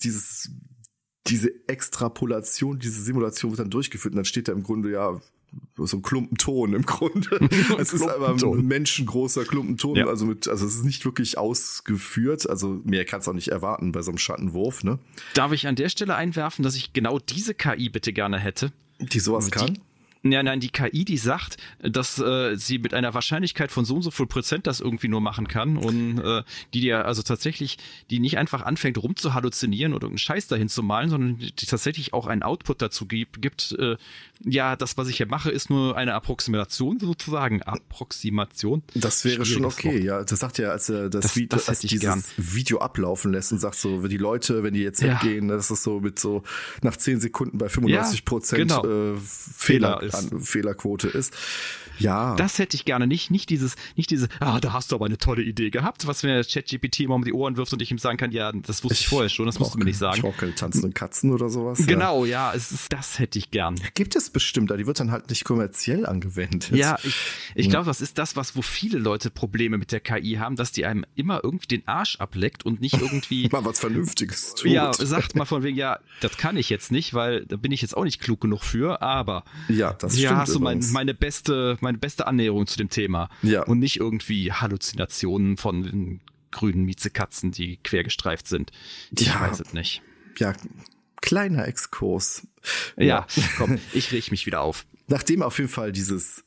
diese Extrapolation, diese Simulation wird dann durchgeführt und dann steht da im Grunde so ein Klumpenton im Grunde. Es ist aber ein menschengroßer Klumpenton, also es ist nicht wirklich ausgeführt, also mehr kannst du auch nicht erwarten bei so einem Schattenwurf, ne? Darf ich an der Stelle einwerfen, dass ich genau diese KI bitte gerne hätte? Die sowas kann? Nein, die KI, die sagt, dass sie mit einer Wahrscheinlichkeit von so und so viel Prozent das irgendwie nur machen kann und die dir also tatsächlich, die nicht einfach anfängt rum zu halluzinieren oder irgendeinen Scheiß dahin zu malen, sondern die tatsächlich auch einen Output dazu gibt, das, was ich hier mache, ist nur eine Approximation sozusagen. Das wäre schon okay, ja. Das sagt ja, als er dieses Video ablaufen lässt und sagt so, die Leute, wenn die jetzt weggehen, das ist so mit so nach 10 Sekunden bei 95% Fehlerquote ist. Ja. Das hätte ich gerne nicht diese, da hast du aber eine tolle Idee gehabt, was mir ChatGPT immer um die Ohren wirft und ich ihm sagen kann, ja, das wusste ich vorher schon, das musst du mir nicht sagen. Ich brauche keine tanzenden Katzen oder sowas. Genau, das hätte ich gern. Gibt es bestimmt, die wird dann halt nicht kommerziell angewendet. Ja, ich glaube, das ist das, wo viele Leute Probleme mit der KI haben, dass die einem immer irgendwie den Arsch ableckt und nicht irgendwie mal was Vernünftiges tut. Ja, sagt mal von wegen, das kann ich jetzt nicht, weil da bin ich jetzt auch nicht klug genug für, aber das stimmt. Ja, hast du meine beste Annäherung zu dem Thema. Ja. Und nicht irgendwie Halluzinationen von grünen Miezekatzen, die quergestreift sind. Ich weiß es nicht. Ja, kleiner Exkurs. Ja, komm, ich reg mich wieder auf. Nachdem auf jeden Fall dieses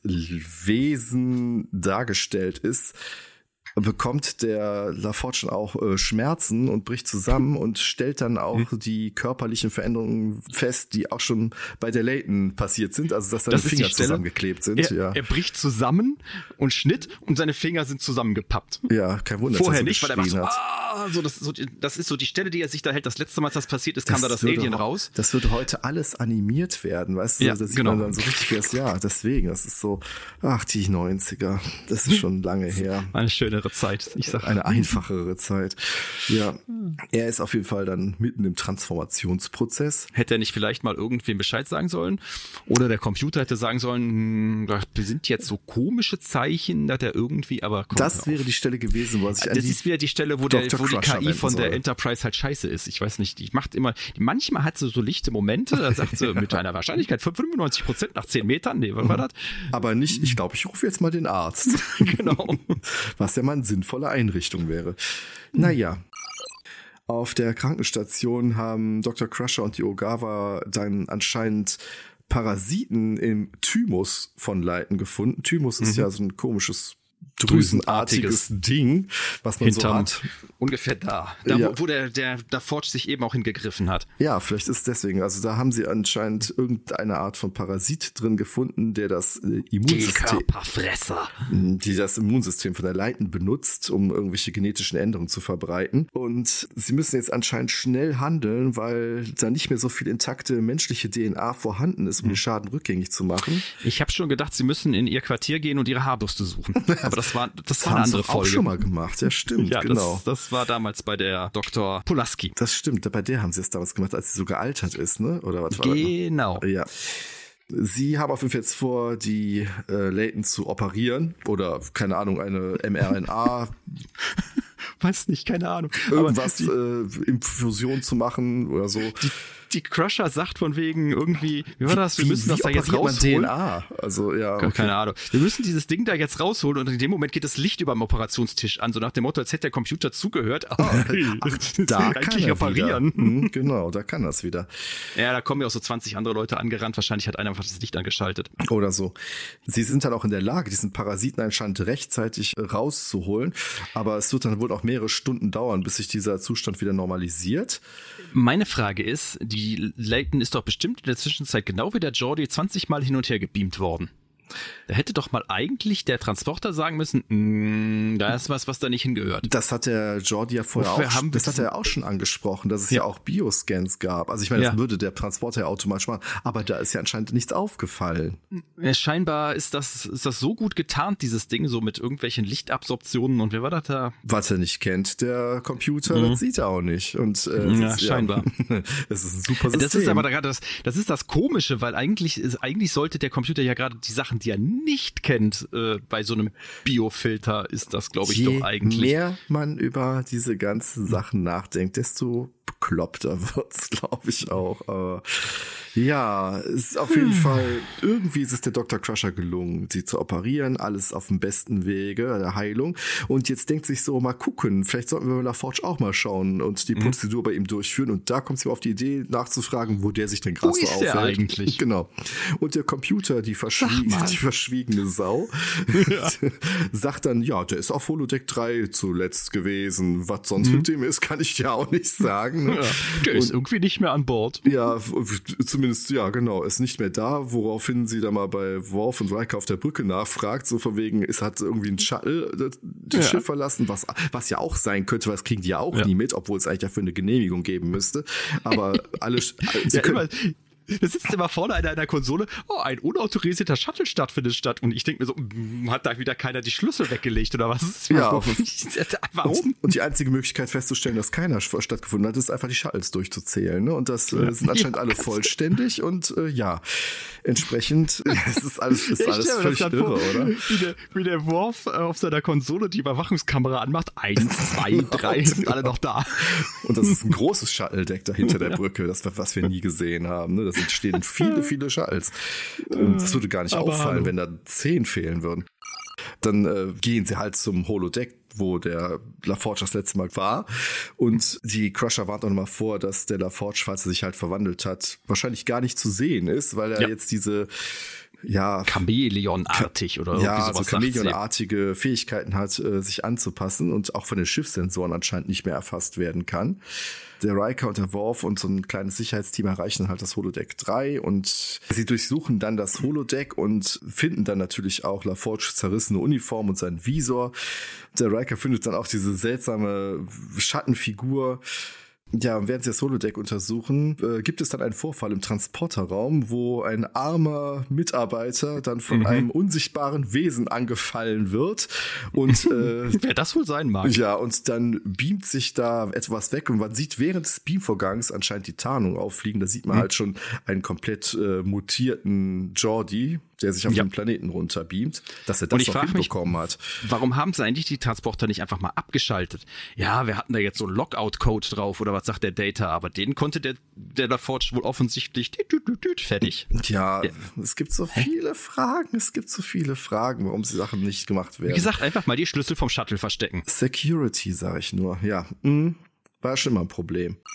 Wesen dargestellt ist, bekommt der LaForge auch Schmerzen und bricht zusammen und stellt dann auch die körperlichen Veränderungen fest, die auch schon bei der Layton passiert sind, also dass seine Finger zusammengeklebt sind. Er bricht zusammen und Schnitt und seine Finger sind zusammengepappt. Ja, kein Wunder, vorher nicht, weil er macht das ist so die Stelle, die er sich da hält. Das letzte Mal, als das passiert ist, kam da das Alien raus. Das würde heute alles animiert werden, weißt du? Ja, da sieht man dann so richtig, deswegen, das ist so, die 90er, das ist schon lange her. Eine schönere Zeit. Ich sag eine einfachere Zeit. Ja, er ist auf jeden Fall dann mitten im Transformationsprozess. Hätte er nicht vielleicht mal irgendwem Bescheid sagen sollen? Oder der Computer hätte sagen sollen, das sind jetzt so komische Zeichen, dass er irgendwie, aber das wäre die Stelle gewesen, wo er sich das ist wieder die Stelle, wo die KI von der Enterprise halt scheiße ist. Ich weiß nicht, die macht immer, manchmal hat sie so lichte Momente, da sagt sie mit einer Wahrscheinlichkeit von 95% nach 10 Metern, nee, was war das? Aber nicht, ich glaube, ich rufe jetzt mal den Arzt. Genau. Was ja mal eine sinnvolle Einrichtung wäre. Naja. Auf der Krankenstation haben Dr. Crusher und die Ogawa dann anscheinend Parasiten im Thymus von Layton gefunden. Thymus ist ja so ein komisches drüsenartiges Ding, was man so hat. Ungefähr da wo der Forge sich eben auch hingegriffen hat. Ja, vielleicht ist deswegen. Also da haben sie anscheinend irgendeine Art von Parasit drin gefunden, der das Immunsystem, die das Immunsystem von der Leiten benutzt, um irgendwelche genetischen Änderungen zu verbreiten. Und sie müssen jetzt anscheinend schnell handeln, weil da nicht mehr so viel intakte menschliche DNA vorhanden ist, um den Schaden rückgängig zu machen. Ich habe schon gedacht, sie müssen in ihr Quartier gehen und ihre Haarbürste suchen. Aber das war eine andere Folge. Auch schon mal gemacht, ja stimmt, ja, genau. Das war damals bei der Dr. Pulaski. Das stimmt, bei der haben sie es damals gemacht, als sie so gealtert ist, ne? Oder was war das? Genau. Ja. Sie haben auf jeden Fall jetzt vor, die Layton zu operieren oder, keine Ahnung, eine mRNA weiß nicht, keine Ahnung. Irgendwas Infusion zu machen oder so. Die Crusher sagt von wegen irgendwie, wie war das? Wir müssen das da jetzt rausholen. DNA? Also, ja. Okay. Keine Ahnung. Wir müssen dieses Ding da jetzt rausholen und in dem Moment geht das Licht über dem Operationstisch an, so nach dem Motto, als hätte der Computer zugehört. Da kann er operieren. Genau, da kann das wieder. Ja, da kommen ja auch so 20 andere Leute angerannt. Wahrscheinlich hat einer einfach das Licht angeschaltet. Oder so. Sie sind dann auch in der Lage, diesen Parasiten anscheinend rechtzeitig rauszuholen. Aber es wird dann wohl auch mehrere Stunden dauern, bis sich dieser Zustand wieder normalisiert. Meine Frage ist, die Layton ist doch bestimmt in der Zwischenzeit genau wie der Geordi 20 Mal hin und her gebeamt worden. Da hätte doch mal eigentlich der Transporter sagen müssen, da ist was da nicht hingehört. Das hat der Geordi ja vorher hat er auch schon angesprochen, dass es ja auch Bioscans gab. Also ich meine, das würde der Transporter ja automatisch machen, aber da ist ja anscheinend nichts aufgefallen. Ja, scheinbar ist das so gut getarnt, dieses Ding, so mit irgendwelchen Lichtabsorptionen und wer war das da? Was er nicht kennt, der Computer, das sieht er auch nicht. Und scheinbar. Das ist ein super System. Das ist aber gerade das ist das Komische, weil eigentlich sollte der Computer ja gerade die Sachen, die er nicht kennt, bei so einem Biofilter ist das, glaube ich, doch eigentlich. Je mehr man über diese ganzen Sachen nachdenkt, desto bekloppter wird's, glaube ich auch. Aber ja, es ist auf jeden Fall, irgendwie ist es der Dr. Crusher gelungen, sie zu operieren, alles auf dem besten Wege der Heilung. Und jetzt denkt sich so, mal gucken, vielleicht sollten wir bei LaForge auch mal schauen und die Prozedur bei ihm durchführen. Und da kommt sie auf die Idee, nachzufragen, wo der sich denn gerade so aufhält. Wo ist der eigentlich? Genau. Und der Computer, die verschwiegene Sau, sagt dann, ja, der ist auf Holodeck 3 zuletzt gewesen. Was sonst mit dem ist, kann ich dir auch nicht sagen. Ne? Ja, der ist irgendwie nicht mehr an Bord. Ja, zumindest, ja, genau, ist nicht mehr da, woraufhin sie da mal bei Worf und Riker auf der Brücke nachfragt, so von wegen, es hat irgendwie ein Shuttle das Schiff verlassen, was ja auch sein könnte, weil das kriegen die ja auch nie mit, obwohl es eigentlich dafür eine Genehmigung geben müsste. Aber alle... Da sitzt immer vorne einer Konsole, ein unautorisierter Shuttle findet statt. Und ich denke mir so, hat da wieder keiner die Schlüssel weggelegt oder was? Warum? Und die einzige Möglichkeit festzustellen, dass keiner stattgefunden hat, ist einfach die Shuttles durchzuzählen. Ne? Und das sind anscheinend alle vollständig. Und entsprechend es ist alles völlig irre, oder? Wie der Worf auf seiner Konsole die Überwachungskamera anmacht. 1, 2, 3 sind alle noch da. Und das ist ein großes Shuttle-Deck da hinter der Brücke, was wir nie gesehen haben. Ne? Das stehen viele Shuttles. Das würde gar nicht auffallen, wenn da 10 fehlen würden. Dann gehen sie halt zum Holodeck, wo der LaForge das letzte Mal war. Und die Crusher warnt auch nochmal vor, dass der LaForge, falls er sich halt verwandelt hat, wahrscheinlich gar nicht zu sehen ist, weil er jetzt diese Chamäleonartig oder irgendwie sowas. Also Chamäleonartige Fähigkeiten hat, sich anzupassen und auch von den Schiffssensoren anscheinend nicht mehr erfasst werden kann. Der Riker und der Worf und so ein kleines Sicherheitsteam erreichen halt das Holodeck 3 und sie durchsuchen dann das Holodeck und finden dann natürlich auch LaForges zerrissene Uniform und seinen Visor. Der Riker findet dann auch diese seltsame Schattenfigur. Ja, während sie das Holodeck untersuchen, gibt es dann einen Vorfall im Transporterraum, wo ein armer Mitarbeiter dann von einem unsichtbaren Wesen angefallen wird. Und wer das wohl sein mag. Ja, und dann beamt sich da etwas weg und man sieht während des Beamvorgangs anscheinend die Tarnung auffliegen. Da sieht man halt schon einen komplett mutierten Geordi, der sich auf den Planeten runterbeamt, dass er das noch hinbekommen hat. Warum haben sie eigentlich die Transporter nicht einfach mal abgeschaltet? Ja, wir hatten da jetzt so einen Lockout-Code drauf oder was sagt der Data, aber den konnte der LaForge wohl offensichtlich fertig. Ja, es gibt so viele Fragen, warum die Sachen nicht gemacht werden. Wie gesagt, einfach mal die Schlüssel vom Shuttle verstecken. Security, sage ich nur, ja. War schon mal ein Problem.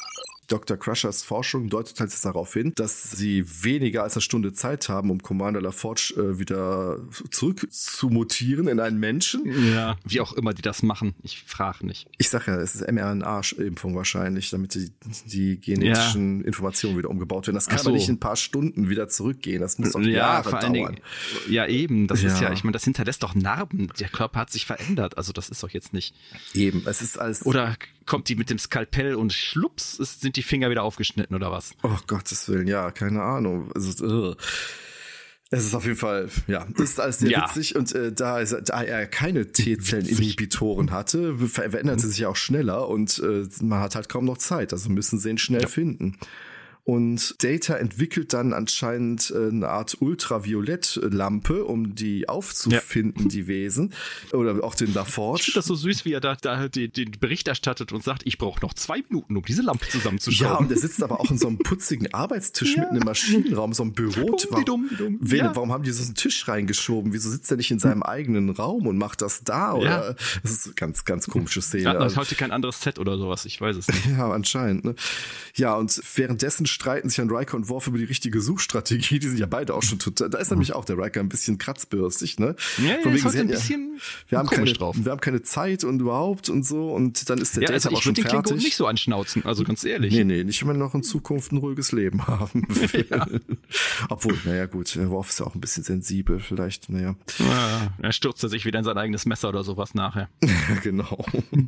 Dr. Crushers Forschung deutet halt jetzt darauf hin, dass sie weniger als eine Stunde Zeit haben, um Commander LaForge wieder zurück zu mutieren in einen Menschen. Ja, wie auch immer die das machen. Ich frage nicht. Ich sag ja, es ist mRNA-Impfung wahrscheinlich, damit die genetischen Informationen wieder umgebaut werden. Das kann aber nicht in ein paar Stunden wieder zurückgehen. Das muss doch Jahre vor allen Dingen, ja, eben. Das ist ja, ich meine, das hinterlässt doch Narben. Der Körper hat sich verändert. Also das ist doch jetzt nicht. Eben, es ist alles. Oder kommt die mit dem Skalpell und schlups, sind die Finger wieder aufgeschnitten oder was? Oh Gottes Willen, ja, keine Ahnung. Also, es ist auf jeden Fall, ja, das ist alles sehr witzig. Und da er keine T-Zellen-Inhibitoren hatte, veränderte sich ja auch schneller und man hat halt kaum noch Zeit. Also müssen sie ihn schnell finden. Und Data entwickelt dann anscheinend eine Art Ultraviolettlampe, um die aufzufinden, die Wesen. Oder auch den LaForge. Ich finde das so süß, wie er da den Bericht erstattet und sagt, ich brauche noch 2 Minuten, um diese Lampe zusammenzuschrauben. Ja, und er sitzt aber auch in so einem putzigen Arbeitstisch mitten im Maschinenraum, so einem Büro. Warum haben die so einen Tisch reingeschoben? Wieso sitzt er nicht in seinem eigenen Raum und macht das da? Oder? Das ist eine ganz, ganz komische Szene. Er hat heute kein anderes Set oder sowas, ich weiß es nicht. Ja, anscheinend. Ne? Ja, und währenddessen streiten sich an Riker und Worf über die richtige Suchstrategie, die sind ja beide auch schon total, da ist nämlich auch der Riker ein bisschen kratzbürstig, ne? Ja, ist heute ein bisschen komisch drauf. Wir haben keine Zeit und überhaupt und so und dann ist der Data auch schon fertig. Ich würde den Klingonen nicht so anschnauzen, also ganz ehrlich. Nee, nicht immer noch in Zukunft ein ruhiges Leben haben. Obwohl, naja gut, Worf ist ja auch ein bisschen sensibel, vielleicht, naja. Ja, er stürzt sich wieder in sein eigenes Messer oder sowas nachher. Genau.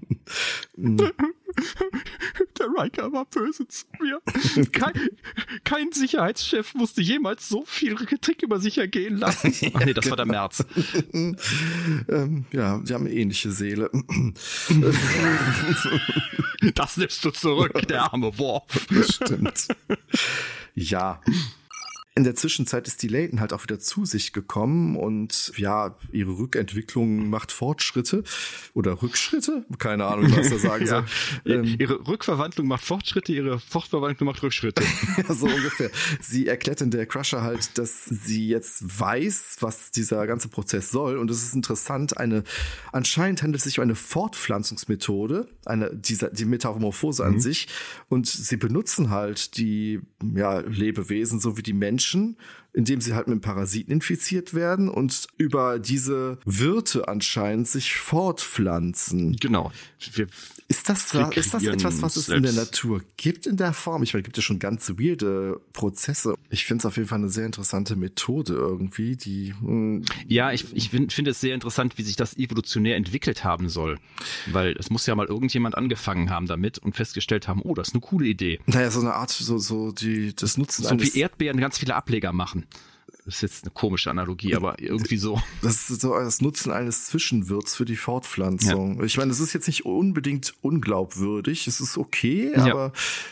Der Riker war böse zu mir. Kein Sicherheitschef musste jemals so viel Kritik über sich ergehen lassen. Ach nee, das war der Merz. Ja, die haben eine ähnliche Seele. Das nimmst du zurück, der arme Worf. Das stimmt. Ja. In der Zwischenzeit ist die Layton halt auch wieder zu sich gekommen und ja, ihre Rückentwicklung macht Fortschritte oder Rückschritte? Keine Ahnung, was er sagen soll. Ihre Rückverwandlung macht Fortschritte, ihre Fortverwandlung macht Rückschritte. Ja, so ungefähr. Sie erklärt in der Crusher halt, dass sie jetzt weiß, was dieser ganze Prozess soll und es ist interessant, anscheinend handelt es sich um eine Fortpflanzungsmethode, die Metamorphose an sich und sie benutzen halt die Lebewesen, so wie die Menschen, indem sie halt mit Parasiten infiziert werden und über diese Wirte anscheinend sich fortpflanzen. Genau. Ist das etwas, was es in der Natur gibt in der Form? Ich meine, es gibt ja schon ganz weirde Prozesse. Ich finde es auf jeden Fall eine sehr interessante Methode irgendwie, die... Ja, ich finde es sehr interessant, wie sich das evolutionär entwickelt haben soll. Weil es muss ja mal irgendjemand angefangen haben damit und festgestellt haben, oh, das ist eine coole Idee. Naja, so eine Art, das Nutzen so wie Erdbeeren ganz viele Ableger machen. Das ist jetzt eine komische Analogie, aber irgendwie so. Das ist so das Nutzen eines Zwischenwirts für die Fortpflanzung. Ja. Ich meine, das ist jetzt nicht unbedingt unglaubwürdig. Es ist okay, aber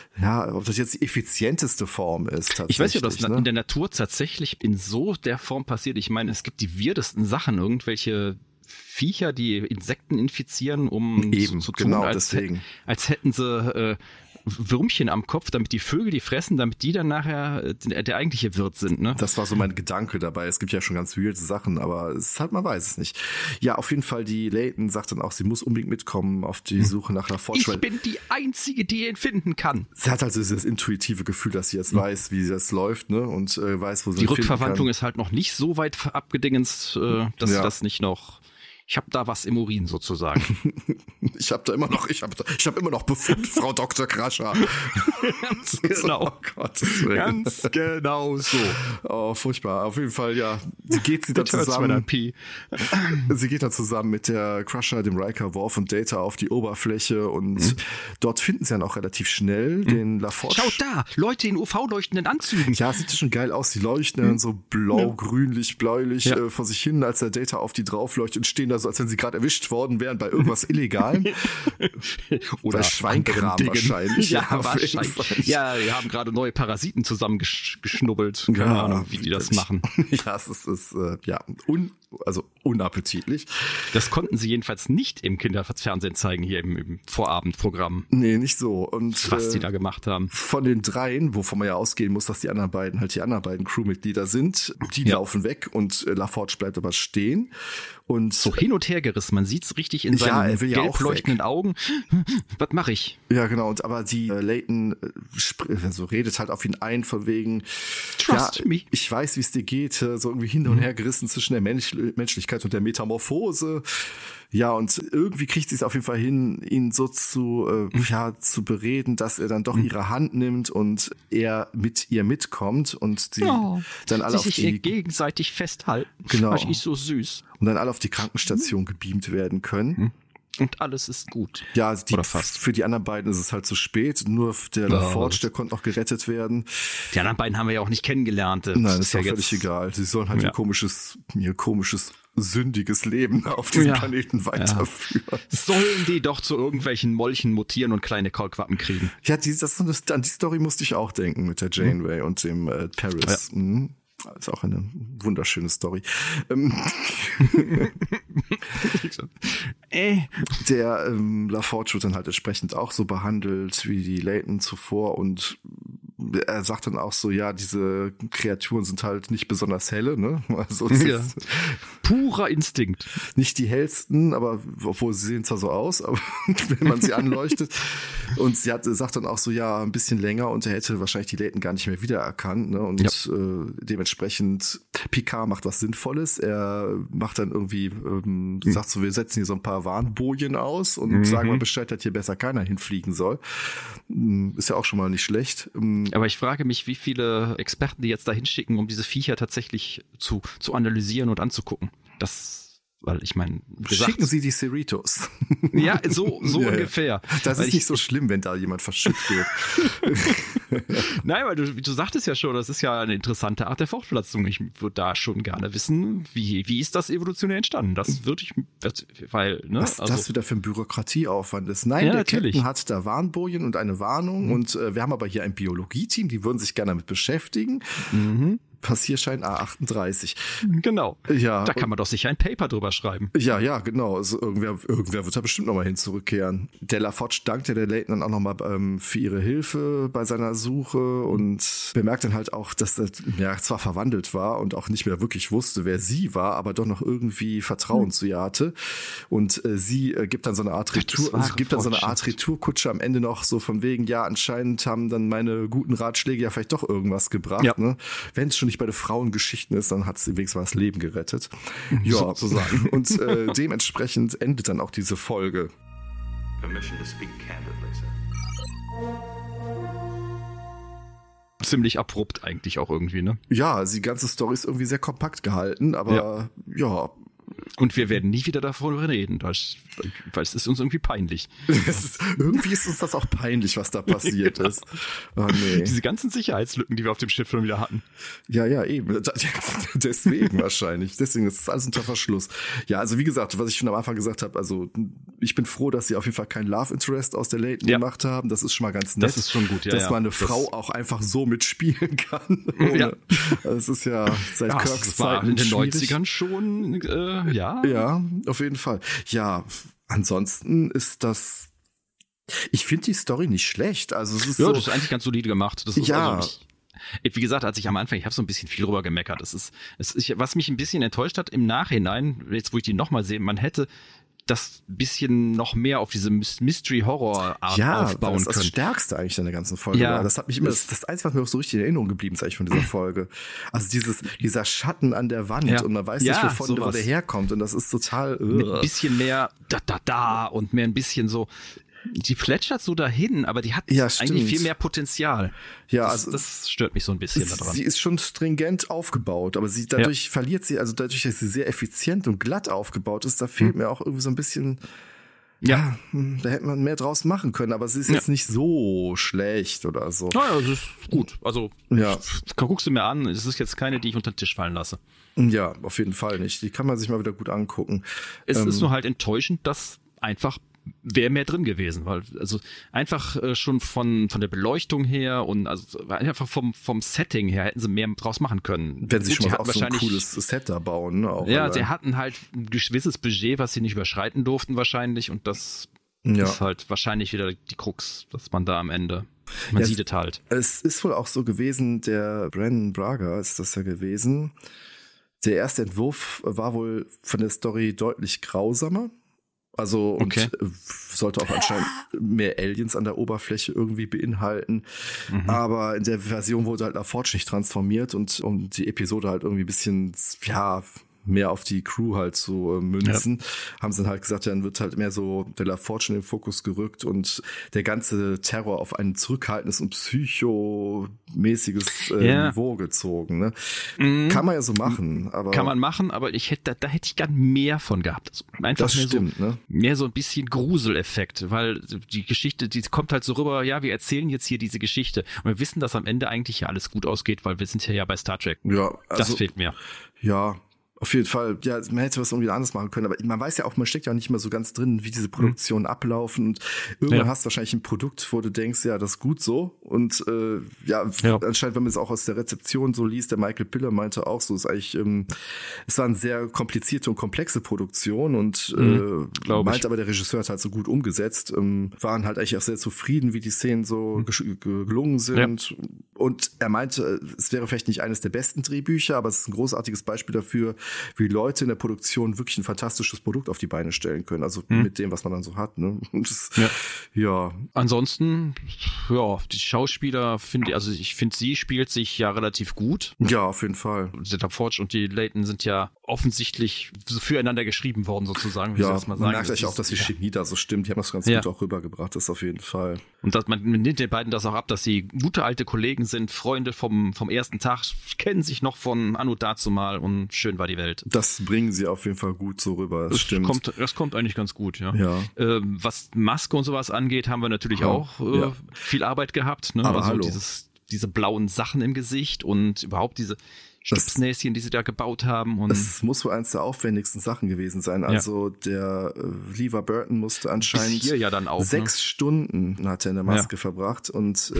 ob das jetzt die effizienteste Form ist tatsächlich. Ich weiß nicht, ob das in der Natur tatsächlich in so der Form passiert. Ich meine, es gibt die weirdesten Sachen, irgendwelche Viecher, die Insekten infizieren, um eben zu tun, als hätten sie Würmchen am Kopf, damit die Vögel die fressen, damit die dann nachher der eigentliche Wirt sind, ne? Das war so mein Gedanke dabei. Es gibt ja schon ganz weirde Sachen, aber es ist halt, man weiß es nicht. Ja, auf jeden Fall, die Layton sagt dann auch, sie muss unbedingt mitkommen auf die Suche nach LaForge. Ich bin die Einzige, die ihn finden kann. Sie hat also dieses intuitive Gefühl, dass sie jetzt weiß, wie das läuft, ne? Und weiß, wo sie die Rückverwandlung ist halt noch nicht so weit abgedingens, dass sie das nicht noch... Ich habe da was im Urin sozusagen. Ich habe immer noch Befund, Frau Dr. Crusher. Ganz genau. Oh Gott. Ganz genau so. Oh, furchtbar. Auf jeden Fall, ja. Sie geht dann zusammen mit der Crusher, dem Riker, Worf und Data auf die Oberfläche und dort finden sie dann auch relativ schnell den LaForge. Schaut da, Leute in UV-leuchtenden Anzügen. Ja, sieht schon geil aus. Die leuchten dann so blau, grünlich, bläulich vor sich hin, als der Data auf die drauf leuchtet und stehen da so, als wenn sie gerade erwischt worden wären bei irgendwas Illegalem. Oder bei Schweinkram wahrscheinlich. Ja, wahrscheinlich. Ja, wir haben gerade neue Parasiten zusammengeschnubbelt. Keine Ahnung, wie die das machen. Ja, es ist also unappetitlich. Das konnten sie jedenfalls nicht im Kinderfernsehen zeigen, hier im Vorabendprogramm. Nee, nicht so. Und was die da gemacht haben. Von den dreien, wovon man ja ausgehen muss, dass die anderen beiden Crewmitglieder sind, die laufen weg und LaForge bleibt aber stehen. Und so hin und her gerissen, man sieht's richtig in seinen gelb leuchtenden Augen. Was mache ich? Ja, genau. Und aber die Layton redet halt auf ihn ein, von wegen, Trust me. Ich weiß, wie es dir geht, so irgendwie hin und her gerissen zwischen der Menschlichkeit und der Metamorphose. Ja, und irgendwie kriegt sie es auf jeden Fall hin, ihn so zu bereden, dass er dann doch ihre Hand nimmt und er mit ihr mitkommt und sie dann alle sich gegenseitig festhalten. Genau. Das ist so süß. Und dann alle auf die Krankenstation gebeamt werden können. Und alles ist gut. Ja, oder fast. Für die anderen beiden ist es halt zu spät. Nur der LaForge, der konnte noch gerettet werden. Die anderen beiden haben wir ja auch nicht kennengelernt. Nein, das ist ja völlig egal. Sie sollen halt ihr komisches, sündiges Leben auf diesem Planeten weiterführen. Ja. Sollen die doch zu irgendwelchen Molchen mutieren und kleine Kaulquappen kriegen? Ja, an die Story musste ich auch denken mit der Janeway und dem Paris. Ja. Das ist auch eine wunderschöne Story. Der LaForge wird dann halt entsprechend auch so behandelt wie die Layton zuvor und er sagt dann auch so, ja, diese Kreaturen sind halt nicht besonders helle, ne? Also es ist purer Instinkt. Nicht die hellsten, aber obwohl sie sehen zwar so aus, aber wenn man sie anleuchtet. Und sie sagt dann auch so, ja, ein bisschen länger und er hätte wahrscheinlich die Layton gar nicht mehr wiedererkannt, ne? Und dementsprechend Picard macht was Sinnvolles. Er macht dann irgendwie, sagt so, wir setzen hier so ein paar Warnbojen aus und sagen mal Bescheid, dass hier besser keiner hinfliegen soll. Ist ja auch schon mal nicht schlecht. Aber ich frage mich, wie viele Experten die jetzt da hinschicken, um diese Viecher tatsächlich zu analysieren und anzugucken. Weil ich meine, schicken Sie die Cerritos. Ja, so ungefähr. Das ist nicht so schlimm, wenn da jemand verschickt wird. Nein, weil du sagtest ja schon, das ist ja eine interessante Art der Fortpflanzung. Ich würde da schon gerne wissen, wie ist das evolutionär entstanden? Das würde ich, was das wieder für ein Bürokratieaufwand ist. Nein, der Captain hat da Warnbojen und eine Warnung und wir haben aber hier ein Biologieteam, die würden sich gerne damit beschäftigen. Passierschein A38. Genau. Ja. Da kann man doch sicher ein Paper drüber schreiben. Ja, genau. Also irgendwer wird da bestimmt nochmal hin zurückkehren. Der LaForge dankte der Layton dann auch nochmal für ihre Hilfe bei seiner Suche und bemerkt dann halt auch, dass er zwar verwandelt war und auch nicht mehr wirklich wusste, wer sie war, aber doch noch irgendwie Vertrauen zu ihr hatte. Und sie gibt dann so eine Art Retourkutsche am Ende noch so von wegen, ja, anscheinend haben dann meine guten Ratschläge ja vielleicht doch irgendwas gebracht. Ja. Ne? Wenn es schon nicht bei den Frauengeschichten ist, dann hat es wenigstens mal das Leben gerettet. Ja, sozusagen. Und dementsprechend endet dann auch diese Folge. Permission to speak candidly, sir. Ziemlich abrupt eigentlich auch irgendwie, ne? Ja, die ganze Story ist irgendwie sehr kompakt gehalten, aber ja. Und wir werden nie wieder davon reden, weil es ist uns irgendwie peinlich. Irgendwie ist uns das auch peinlich, was da passiert ist. Oh, nee. Diese ganzen Sicherheitslücken, die wir auf dem Schiff schon wieder hatten. Ja, eben. Deswegen wahrscheinlich. Deswegen ist das alles unter Verschluss. Ja, also wie gesagt, was ich schon am Anfang gesagt habe, also ich bin froh, dass sie auf jeden Fall keinen Love Interest aus der Layton gemacht haben. Das ist schon mal ganz nett. Das ist schon gut, ja. Dass man eine Frau auch einfach so mitspielen kann. Das ist ja seit Kirks Zeiten in den 90ern schon, Ja, auf jeden Fall. Ja, ansonsten ist das. Ich finde die Story nicht schlecht. Also es ist das ist eigentlich ganz solide gemacht. Das ist wie gesagt, als ich am Anfang, ich habe so ein bisschen viel drüber gemeckert. Was mich ein bisschen enttäuscht hat im Nachhinein, jetzt wo ich die nochmal sehe, man hätte das bisschen noch mehr auf diese Mystery-Horror-Art aufbauen können. Das Stärkste eigentlich in der ganzen Folge war. Das hat mich immer, das Einzige, was mir auch so richtig in Erinnerung geblieben ist eigentlich von dieser Folge. Also dieser Schatten an der Wand und man weiß nicht, wo der herkommt und das ist total mit ein bisschen mehr da und mehr ein bisschen so. Die plätschert so dahin, aber die hat eigentlich viel mehr Potenzial. Ja, das stört mich so ein bisschen daran. Sie ist schon stringent aufgebaut, aber dadurch verliert sie, also dadurch, dass sie sehr effizient und glatt aufgebaut ist, da fehlt mir auch irgendwie so ein bisschen, da hätte man mehr draus machen können, aber sie ist jetzt nicht so schlecht oder so. Ja, das ist gut. Also, guckst du mir an, es ist jetzt keine, die ich unter den Tisch fallen lasse. Ja, auf jeden Fall nicht. Die kann man sich mal wieder gut angucken. Es ist nur halt enttäuschend, dass einfach wäre mehr drin gewesen, weil also einfach schon von der Beleuchtung her und also einfach vom Setting her hätten sie mehr draus machen können. Wenn sie schon mal auch so ein cooles Set da bauen. Ne? Auch ja, sie hatten halt ein gewisses Budget, was sie nicht überschreiten durften wahrscheinlich und das ist halt wahrscheinlich wieder die Krux, dass man da am Ende, man sieht es halt. Es ist wohl auch so gewesen, der Brannon Braga ist das ja gewesen. Der erste Entwurf war wohl von der Story deutlich grausamer. Also und sollte auch anscheinend mehr Aliens an der Oberfläche irgendwie beinhalten. Aber in der Version wurde halt LaForge nicht transformiert und um die Episode halt irgendwie ein bisschen, mehr auf die Crew halt zu münzen, haben sie dann halt gesagt, dann wird halt mehr so der LaForge in den Fokus gerückt und der ganze Terror auf ein zurückhaltendes und psychomäßiges Niveau gezogen. Ne? Kann man ja so machen. Aber kann man machen, aber da hätte ich gern mehr von gehabt. Also einfach das stimmt, ne? Mehr so ein bisschen Gruseleffekt, weil die Geschichte, die kommt halt so rüber, ja, wir erzählen jetzt hier diese Geschichte und wir wissen, dass am Ende eigentlich ja alles gut ausgeht, weil wir sind ja bei Star Trek. Ja, also, das fehlt mir. Ja, auf jeden Fall, ja, man hätte was irgendwie anders machen können, aber man weiß ja auch, man steckt ja auch nicht immer so ganz drin, wie diese Produktionen ablaufen und irgendwann hast du wahrscheinlich ein Produkt, wo du denkst, ja, das ist gut so und anscheinend, wenn man es auch aus der Rezeption so liest, der Michael Piller meinte auch so, ist eigentlich, es war eine sehr komplizierte und komplexe Produktion und meinte aber, der Regisseur hat halt so gut umgesetzt, waren halt eigentlich auch sehr zufrieden, wie die Szenen so gelungen sind und er meinte, es wäre vielleicht nicht eines der besten Drehbücher, aber es ist ein großartiges Beispiel dafür, wie Leute in der Produktion wirklich ein fantastisches Produkt auf die Beine stellen können. Also mit dem, was man dann so hat. Ne? Ansonsten, die Schauspieler, ich finde, sie spielt sich ja relativ gut. Ja, auf jeden Fall. LaForge und die Leighton sind ja offensichtlich füreinander geschrieben worden, sozusagen. Wie soll das mal sagen? Man merkt euch auch, dass die Chemie da so stimmt. Die haben das ganz gut auch rübergebracht, das auf jeden Fall. Und man nimmt den beiden das auch ab, dass sie gute alte Kollegen sind, Freunde vom ersten Tag, kennen sich noch von anno dazumal und schön war die Welt. Das bringen sie auf jeden Fall gut so rüber, das stimmt. Das kommt eigentlich ganz gut, ja. Was Maske und sowas angeht, haben wir natürlich auch viel Arbeit gehabt. Ne? Aber also diese blauen Sachen im Gesicht und überhaupt diese Stupsnäschen, die sie da gebaut haben. Und das muss wohl eines der aufwendigsten Sachen gewesen sein. Also der Levar Burton musste anscheinend hier ja dann auch, 6 Stunden hat er in der Maske verbracht und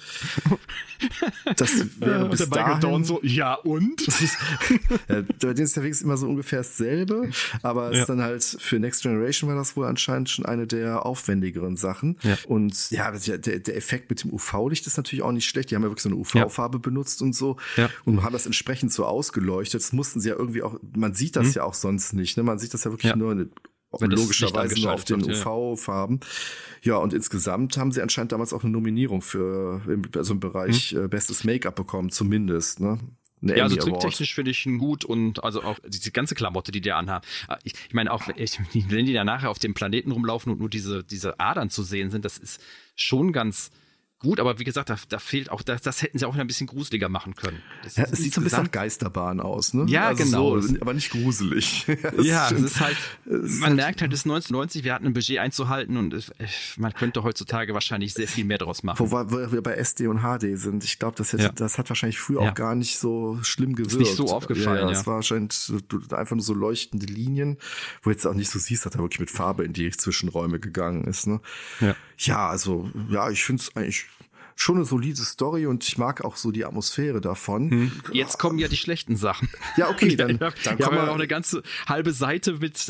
das wäre bis dahin Dawn so, ja und? Bei denen ist der Weg immer so ungefähr dasselbe, aber es ist dann halt für Next Generation war das wohl anscheinend schon eine der aufwendigeren Sachen. Und der Effekt mit dem UV-Licht ist natürlich auch nicht schlecht. Die haben ja wirklich so eine UV-Farbe benutzt und so und haben das entsprechend so ausgeleuchtet. Das mussten sie ja irgendwie auch, man sieht das ja auch sonst nicht, ne? Man sieht das ja wirklich nur logischerweise nur auf den UV-Farben. Ja, und insgesamt haben sie anscheinend damals auch eine Nominierung für im Bereich bestes Make-up bekommen, zumindest, ne? Also tricktechnisch finde ich ihn gut und also auch diese ganze Klamotte, die die anhaben. Ich meine auch, wenn die da nachher auf dem Planeten rumlaufen und nur diese Adern zu sehen sind, das ist schon ganz gut, aber wie gesagt, da fehlt auch, das hätten sie auch ein bisschen gruseliger machen können. Es sieht so ein bisschen nach Geisterbahn aus, ne? Ja, also genau. So, aber nicht gruselig. Es ist halt, man merkt halt, es ist 1990, wir hatten ein Budget einzuhalten und man könnte heutzutage wahrscheinlich sehr viel mehr draus machen. Wo wir bei SD und HD sind. Ich glaube, das hat wahrscheinlich früher auch gar nicht so schlimm gewirkt. Ist nicht so aufgefallen, Es war wahrscheinlich einfach nur so leuchtende Linien, wo jetzt auch nicht so siehst, dass er wirklich mit Farbe in die Zwischenräume gegangen ist, ne? Ich finde es eigentlich schon eine solide Story und ich mag auch so die Atmosphäre davon. Jetzt kommen ja die schlechten Sachen. Ja, okay, dann kommen wir auch eine ganze halbe Seite mit,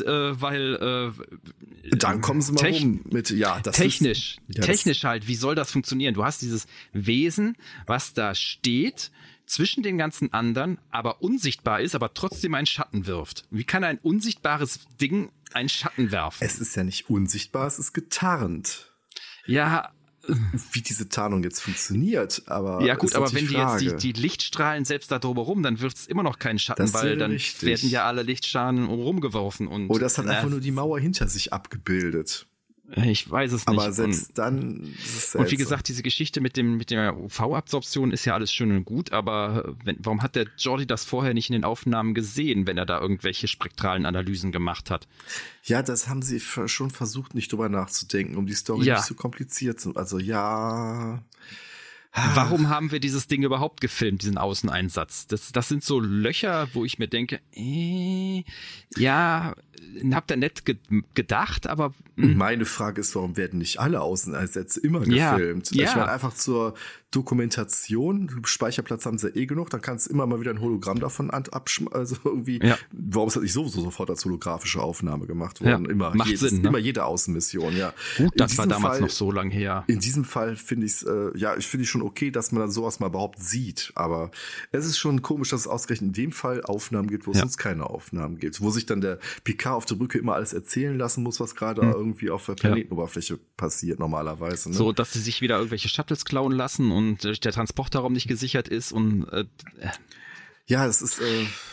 dann kommen sie mal rum mit, das technisch halt, wie soll das funktionieren? Du hast dieses Wesen, was da steht, zwischen den ganzen anderen, aber unsichtbar ist, aber trotzdem einen Schatten wirft. Wie kann ein unsichtbares Ding einen Schatten werfen? Es ist ja nicht unsichtbar, es ist getarnt. Ja, wie diese Tarnung jetzt funktioniert, aber ja gut, aber wenn die jetzt die Lichtstrahlen selbst da drüber rum, dann wirft es immer noch keinen Schatten, weil dann werden ja alle Lichtstrahlen rumgeworfen. Oder das hat einfach nur die Mauer hinter sich abgebildet. Ich weiß es nicht. Aber selbst dann ist es und wie gesagt, diese Geschichte mit der UV-Absorption ist ja alles schön und gut, aber warum hat der Geordi das vorher nicht in den Aufnahmen gesehen, wenn er da irgendwelche spektralen Analysen gemacht hat? Ja, das haben sie schon versucht, nicht drüber nachzudenken, um die Story nicht so kompliziert zu. Also Warum haben wir dieses Ding überhaupt gefilmt, diesen Außeneinsatz? Das sind so Löcher, wo ich mir denke, ja, habt ihr nett gedacht, aber... Meine Frage ist, warum werden nicht alle Außeneinsätze immer gefilmt? Ja. Ich meine, einfach zur Dokumentation, Speicherplatz haben sie ja genug, dann kannst du immer mal wieder ein Hologramm davon also irgendwie, warum ist das nicht sowieso sofort als holographische Aufnahme gemacht worden? Ja, macht Sinn, ne? Immer jede Außenmission, ja. Gut, das war damals noch so lang her. In diesem Fall finde ich es, schon okay, dass man dann sowas mal überhaupt sieht, aber es ist schon komisch, dass es ausgerechnet in dem Fall Aufnahmen gibt, wo es sonst keine Aufnahmen gibt, wo sich dann der Picard auf der Brücke immer alles erzählen lassen muss, was gerade irgendwie auf der Planetenoberfläche passiert normalerweise. Ne? So, dass sie sich wieder irgendwelche Shuttles klauen lassen und der Transporterraum nicht gesichert ist und ja, es ist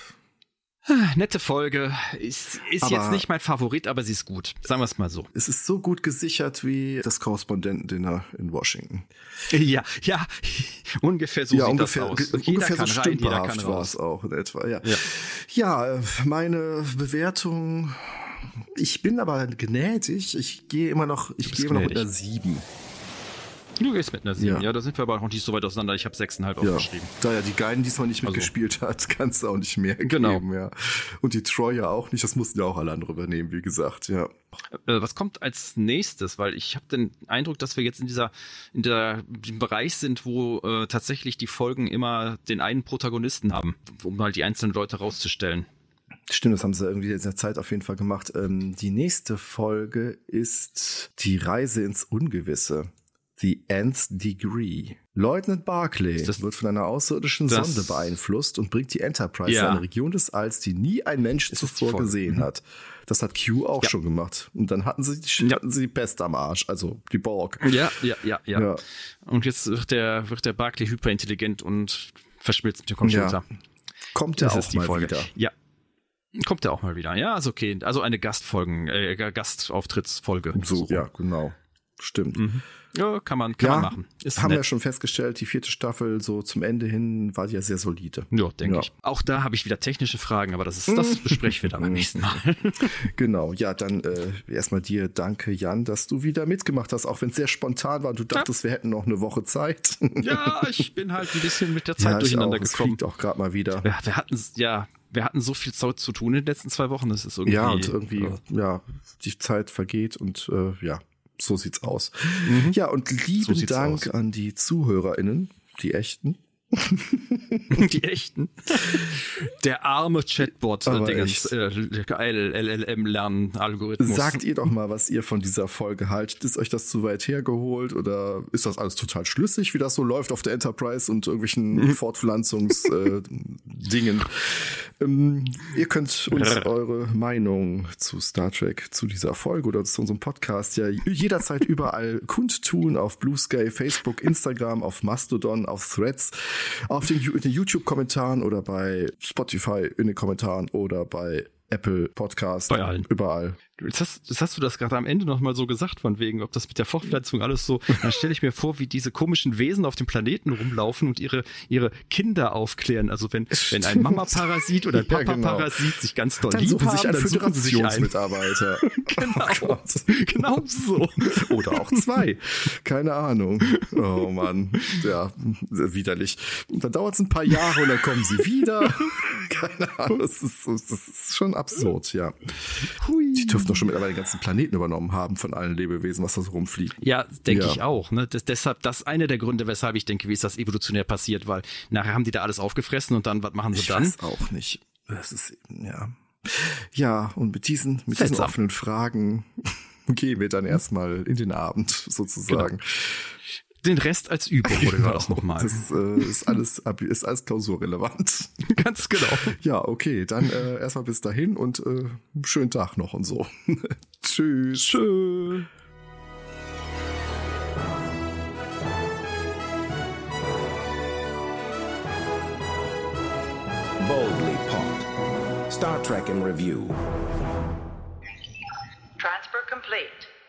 nette Folge. Ist jetzt nicht mein Favorit, aber sie ist gut. Sagen wir es mal so. Es ist so gut gesichert wie das Korrespondentendinner in Washington. Ja, ungefähr so sieht das aus. Jeder kann so rein, jeder kann raus. War es auch in etwa, ja, meine Bewertung, ich bin aber gnädig. Ich gehe immer noch mit einer 7. Du gehst mit einer 7, ja, da sind wir aber noch nicht so weit auseinander. Ich habe 6,5 aufgeschrieben. Da ja die Guinan diesmal nicht mitgespielt hat, kannst du auch nicht mehr geben, ja. Und die Troy ja auch nicht, das mussten ja auch alle anderen übernehmen, wie gesagt, ja. Was kommt als nächstes? Weil ich habe den Eindruck, dass wir jetzt in dem Bereich sind, wo tatsächlich die Folgen immer den einen Protagonisten haben, um halt die einzelnen Leute rauszustellen. Stimmt, das haben sie irgendwie in der Zeit auf jeden Fall gemacht. Die nächste Folge ist die Reise ins Ungewisse. The Nth Degree. Leutnant Barclay wird von einer außerirdischen Sonde beeinflusst und bringt die Enterprise in eine Region des Alls, die nie ein Mensch zuvor gesehen hat. Das hat Q auch schon gemacht. Und dann hatten sie die Pest am Arsch, also die Borg. Ja. Und jetzt wird der Barclay hyperintelligent und verschmilzt mit dem Computer. Ja. Kommt der auch mal wieder? Ja. Kommt der auch mal wieder. Ja, ist okay. Also eine Gastauftrittsfolge. So, ja, genau. Stimmt. Ja, kann man machen. Haben wir schon festgestellt, die 4. Staffel so zum Ende hin war die ja sehr solide. Ja, denke ich. Auch da habe ich wieder technische Fragen, aber das besprechen wir dann beim nächsten Mal. Genau, ja, dann erstmal dir danke, Jan, dass du wieder mitgemacht hast, auch wenn es sehr spontan war und du dachtest, wir hätten noch eine Woche Zeit. Ja, ich bin halt ein bisschen mit der Zeit durcheinander gekommen. Es fliegt auch gerade mal wieder. Wir hatten so viel zu tun in den letzten 2 Wochen, das ist irgendwie... Ja, und irgendwie, die Zeit vergeht und so sieht's aus. Ja, und lieben Dank an die ZuhörerInnen, die echten. Die echten. Der arme Chatbot, der LLM-Lernen-Algorithmus. Sagt ihr doch mal, was ihr von dieser Folge haltet. Ist euch das zu weit hergeholt oder ist das alles total schlüssig, wie das so läuft auf der Enterprise und irgendwelchen Fortpflanzungsdingen? Ihr könnt uns eure Meinung zu Star Trek, zu dieser Folge oder zu unserem Podcast ja jederzeit überall kundtun, auf Blue Sky, Facebook, Instagram, auf Mastodon, auf Threads, auf den YouTube-Kommentaren oder bei Spotify in den Kommentaren oder bei Apple Podcast. Bei allen. Überall. Jetzt hast du das gerade am Ende nochmal so gesagt, von wegen, ob das mit der Fortpflanzung alles so, dann stelle ich mir vor, wie diese komischen Wesen auf dem Planeten rumlaufen und ihre Kinder aufklären. Also wenn ein Mama-Parasit oder ein Papa-Parasit sich ganz doll lieben, suchen sich einen Föderationsmitarbeiter. Genau so. Oder auch 2. Keine Ahnung. Oh Mann. Ja, widerlich. Und dann dauert es ein paar Jahre und dann kommen sie wieder. Keine Ahnung. Das ist schon absurd, ja. Hui. Die dürften doch schon mittlerweile den ganzen Planeten übernommen haben von allen Lebewesen, was da so rumfliegt. Ja, denke ich auch. Ne? Deshalb, das ist einer der Gründe, weshalb ich denke, wie ist das evolutionär passiert, weil nachher haben die da alles aufgefressen und dann, was machen sie dann? Ich weiß auch nicht. Das ist, Ja, und mit diesen offenen Fragen gehen wir dann erstmal in den Abend sozusagen. Genau. Den Rest als Übung, oder war das nochmal? Das ist alles klausurrelevant. Ganz genau. Ja, okay, dann erstmal bis dahin und schönen Tag noch und so. Tschüss. Tschüss. Boldly Pod. Star Trek in Review. Transfer complete.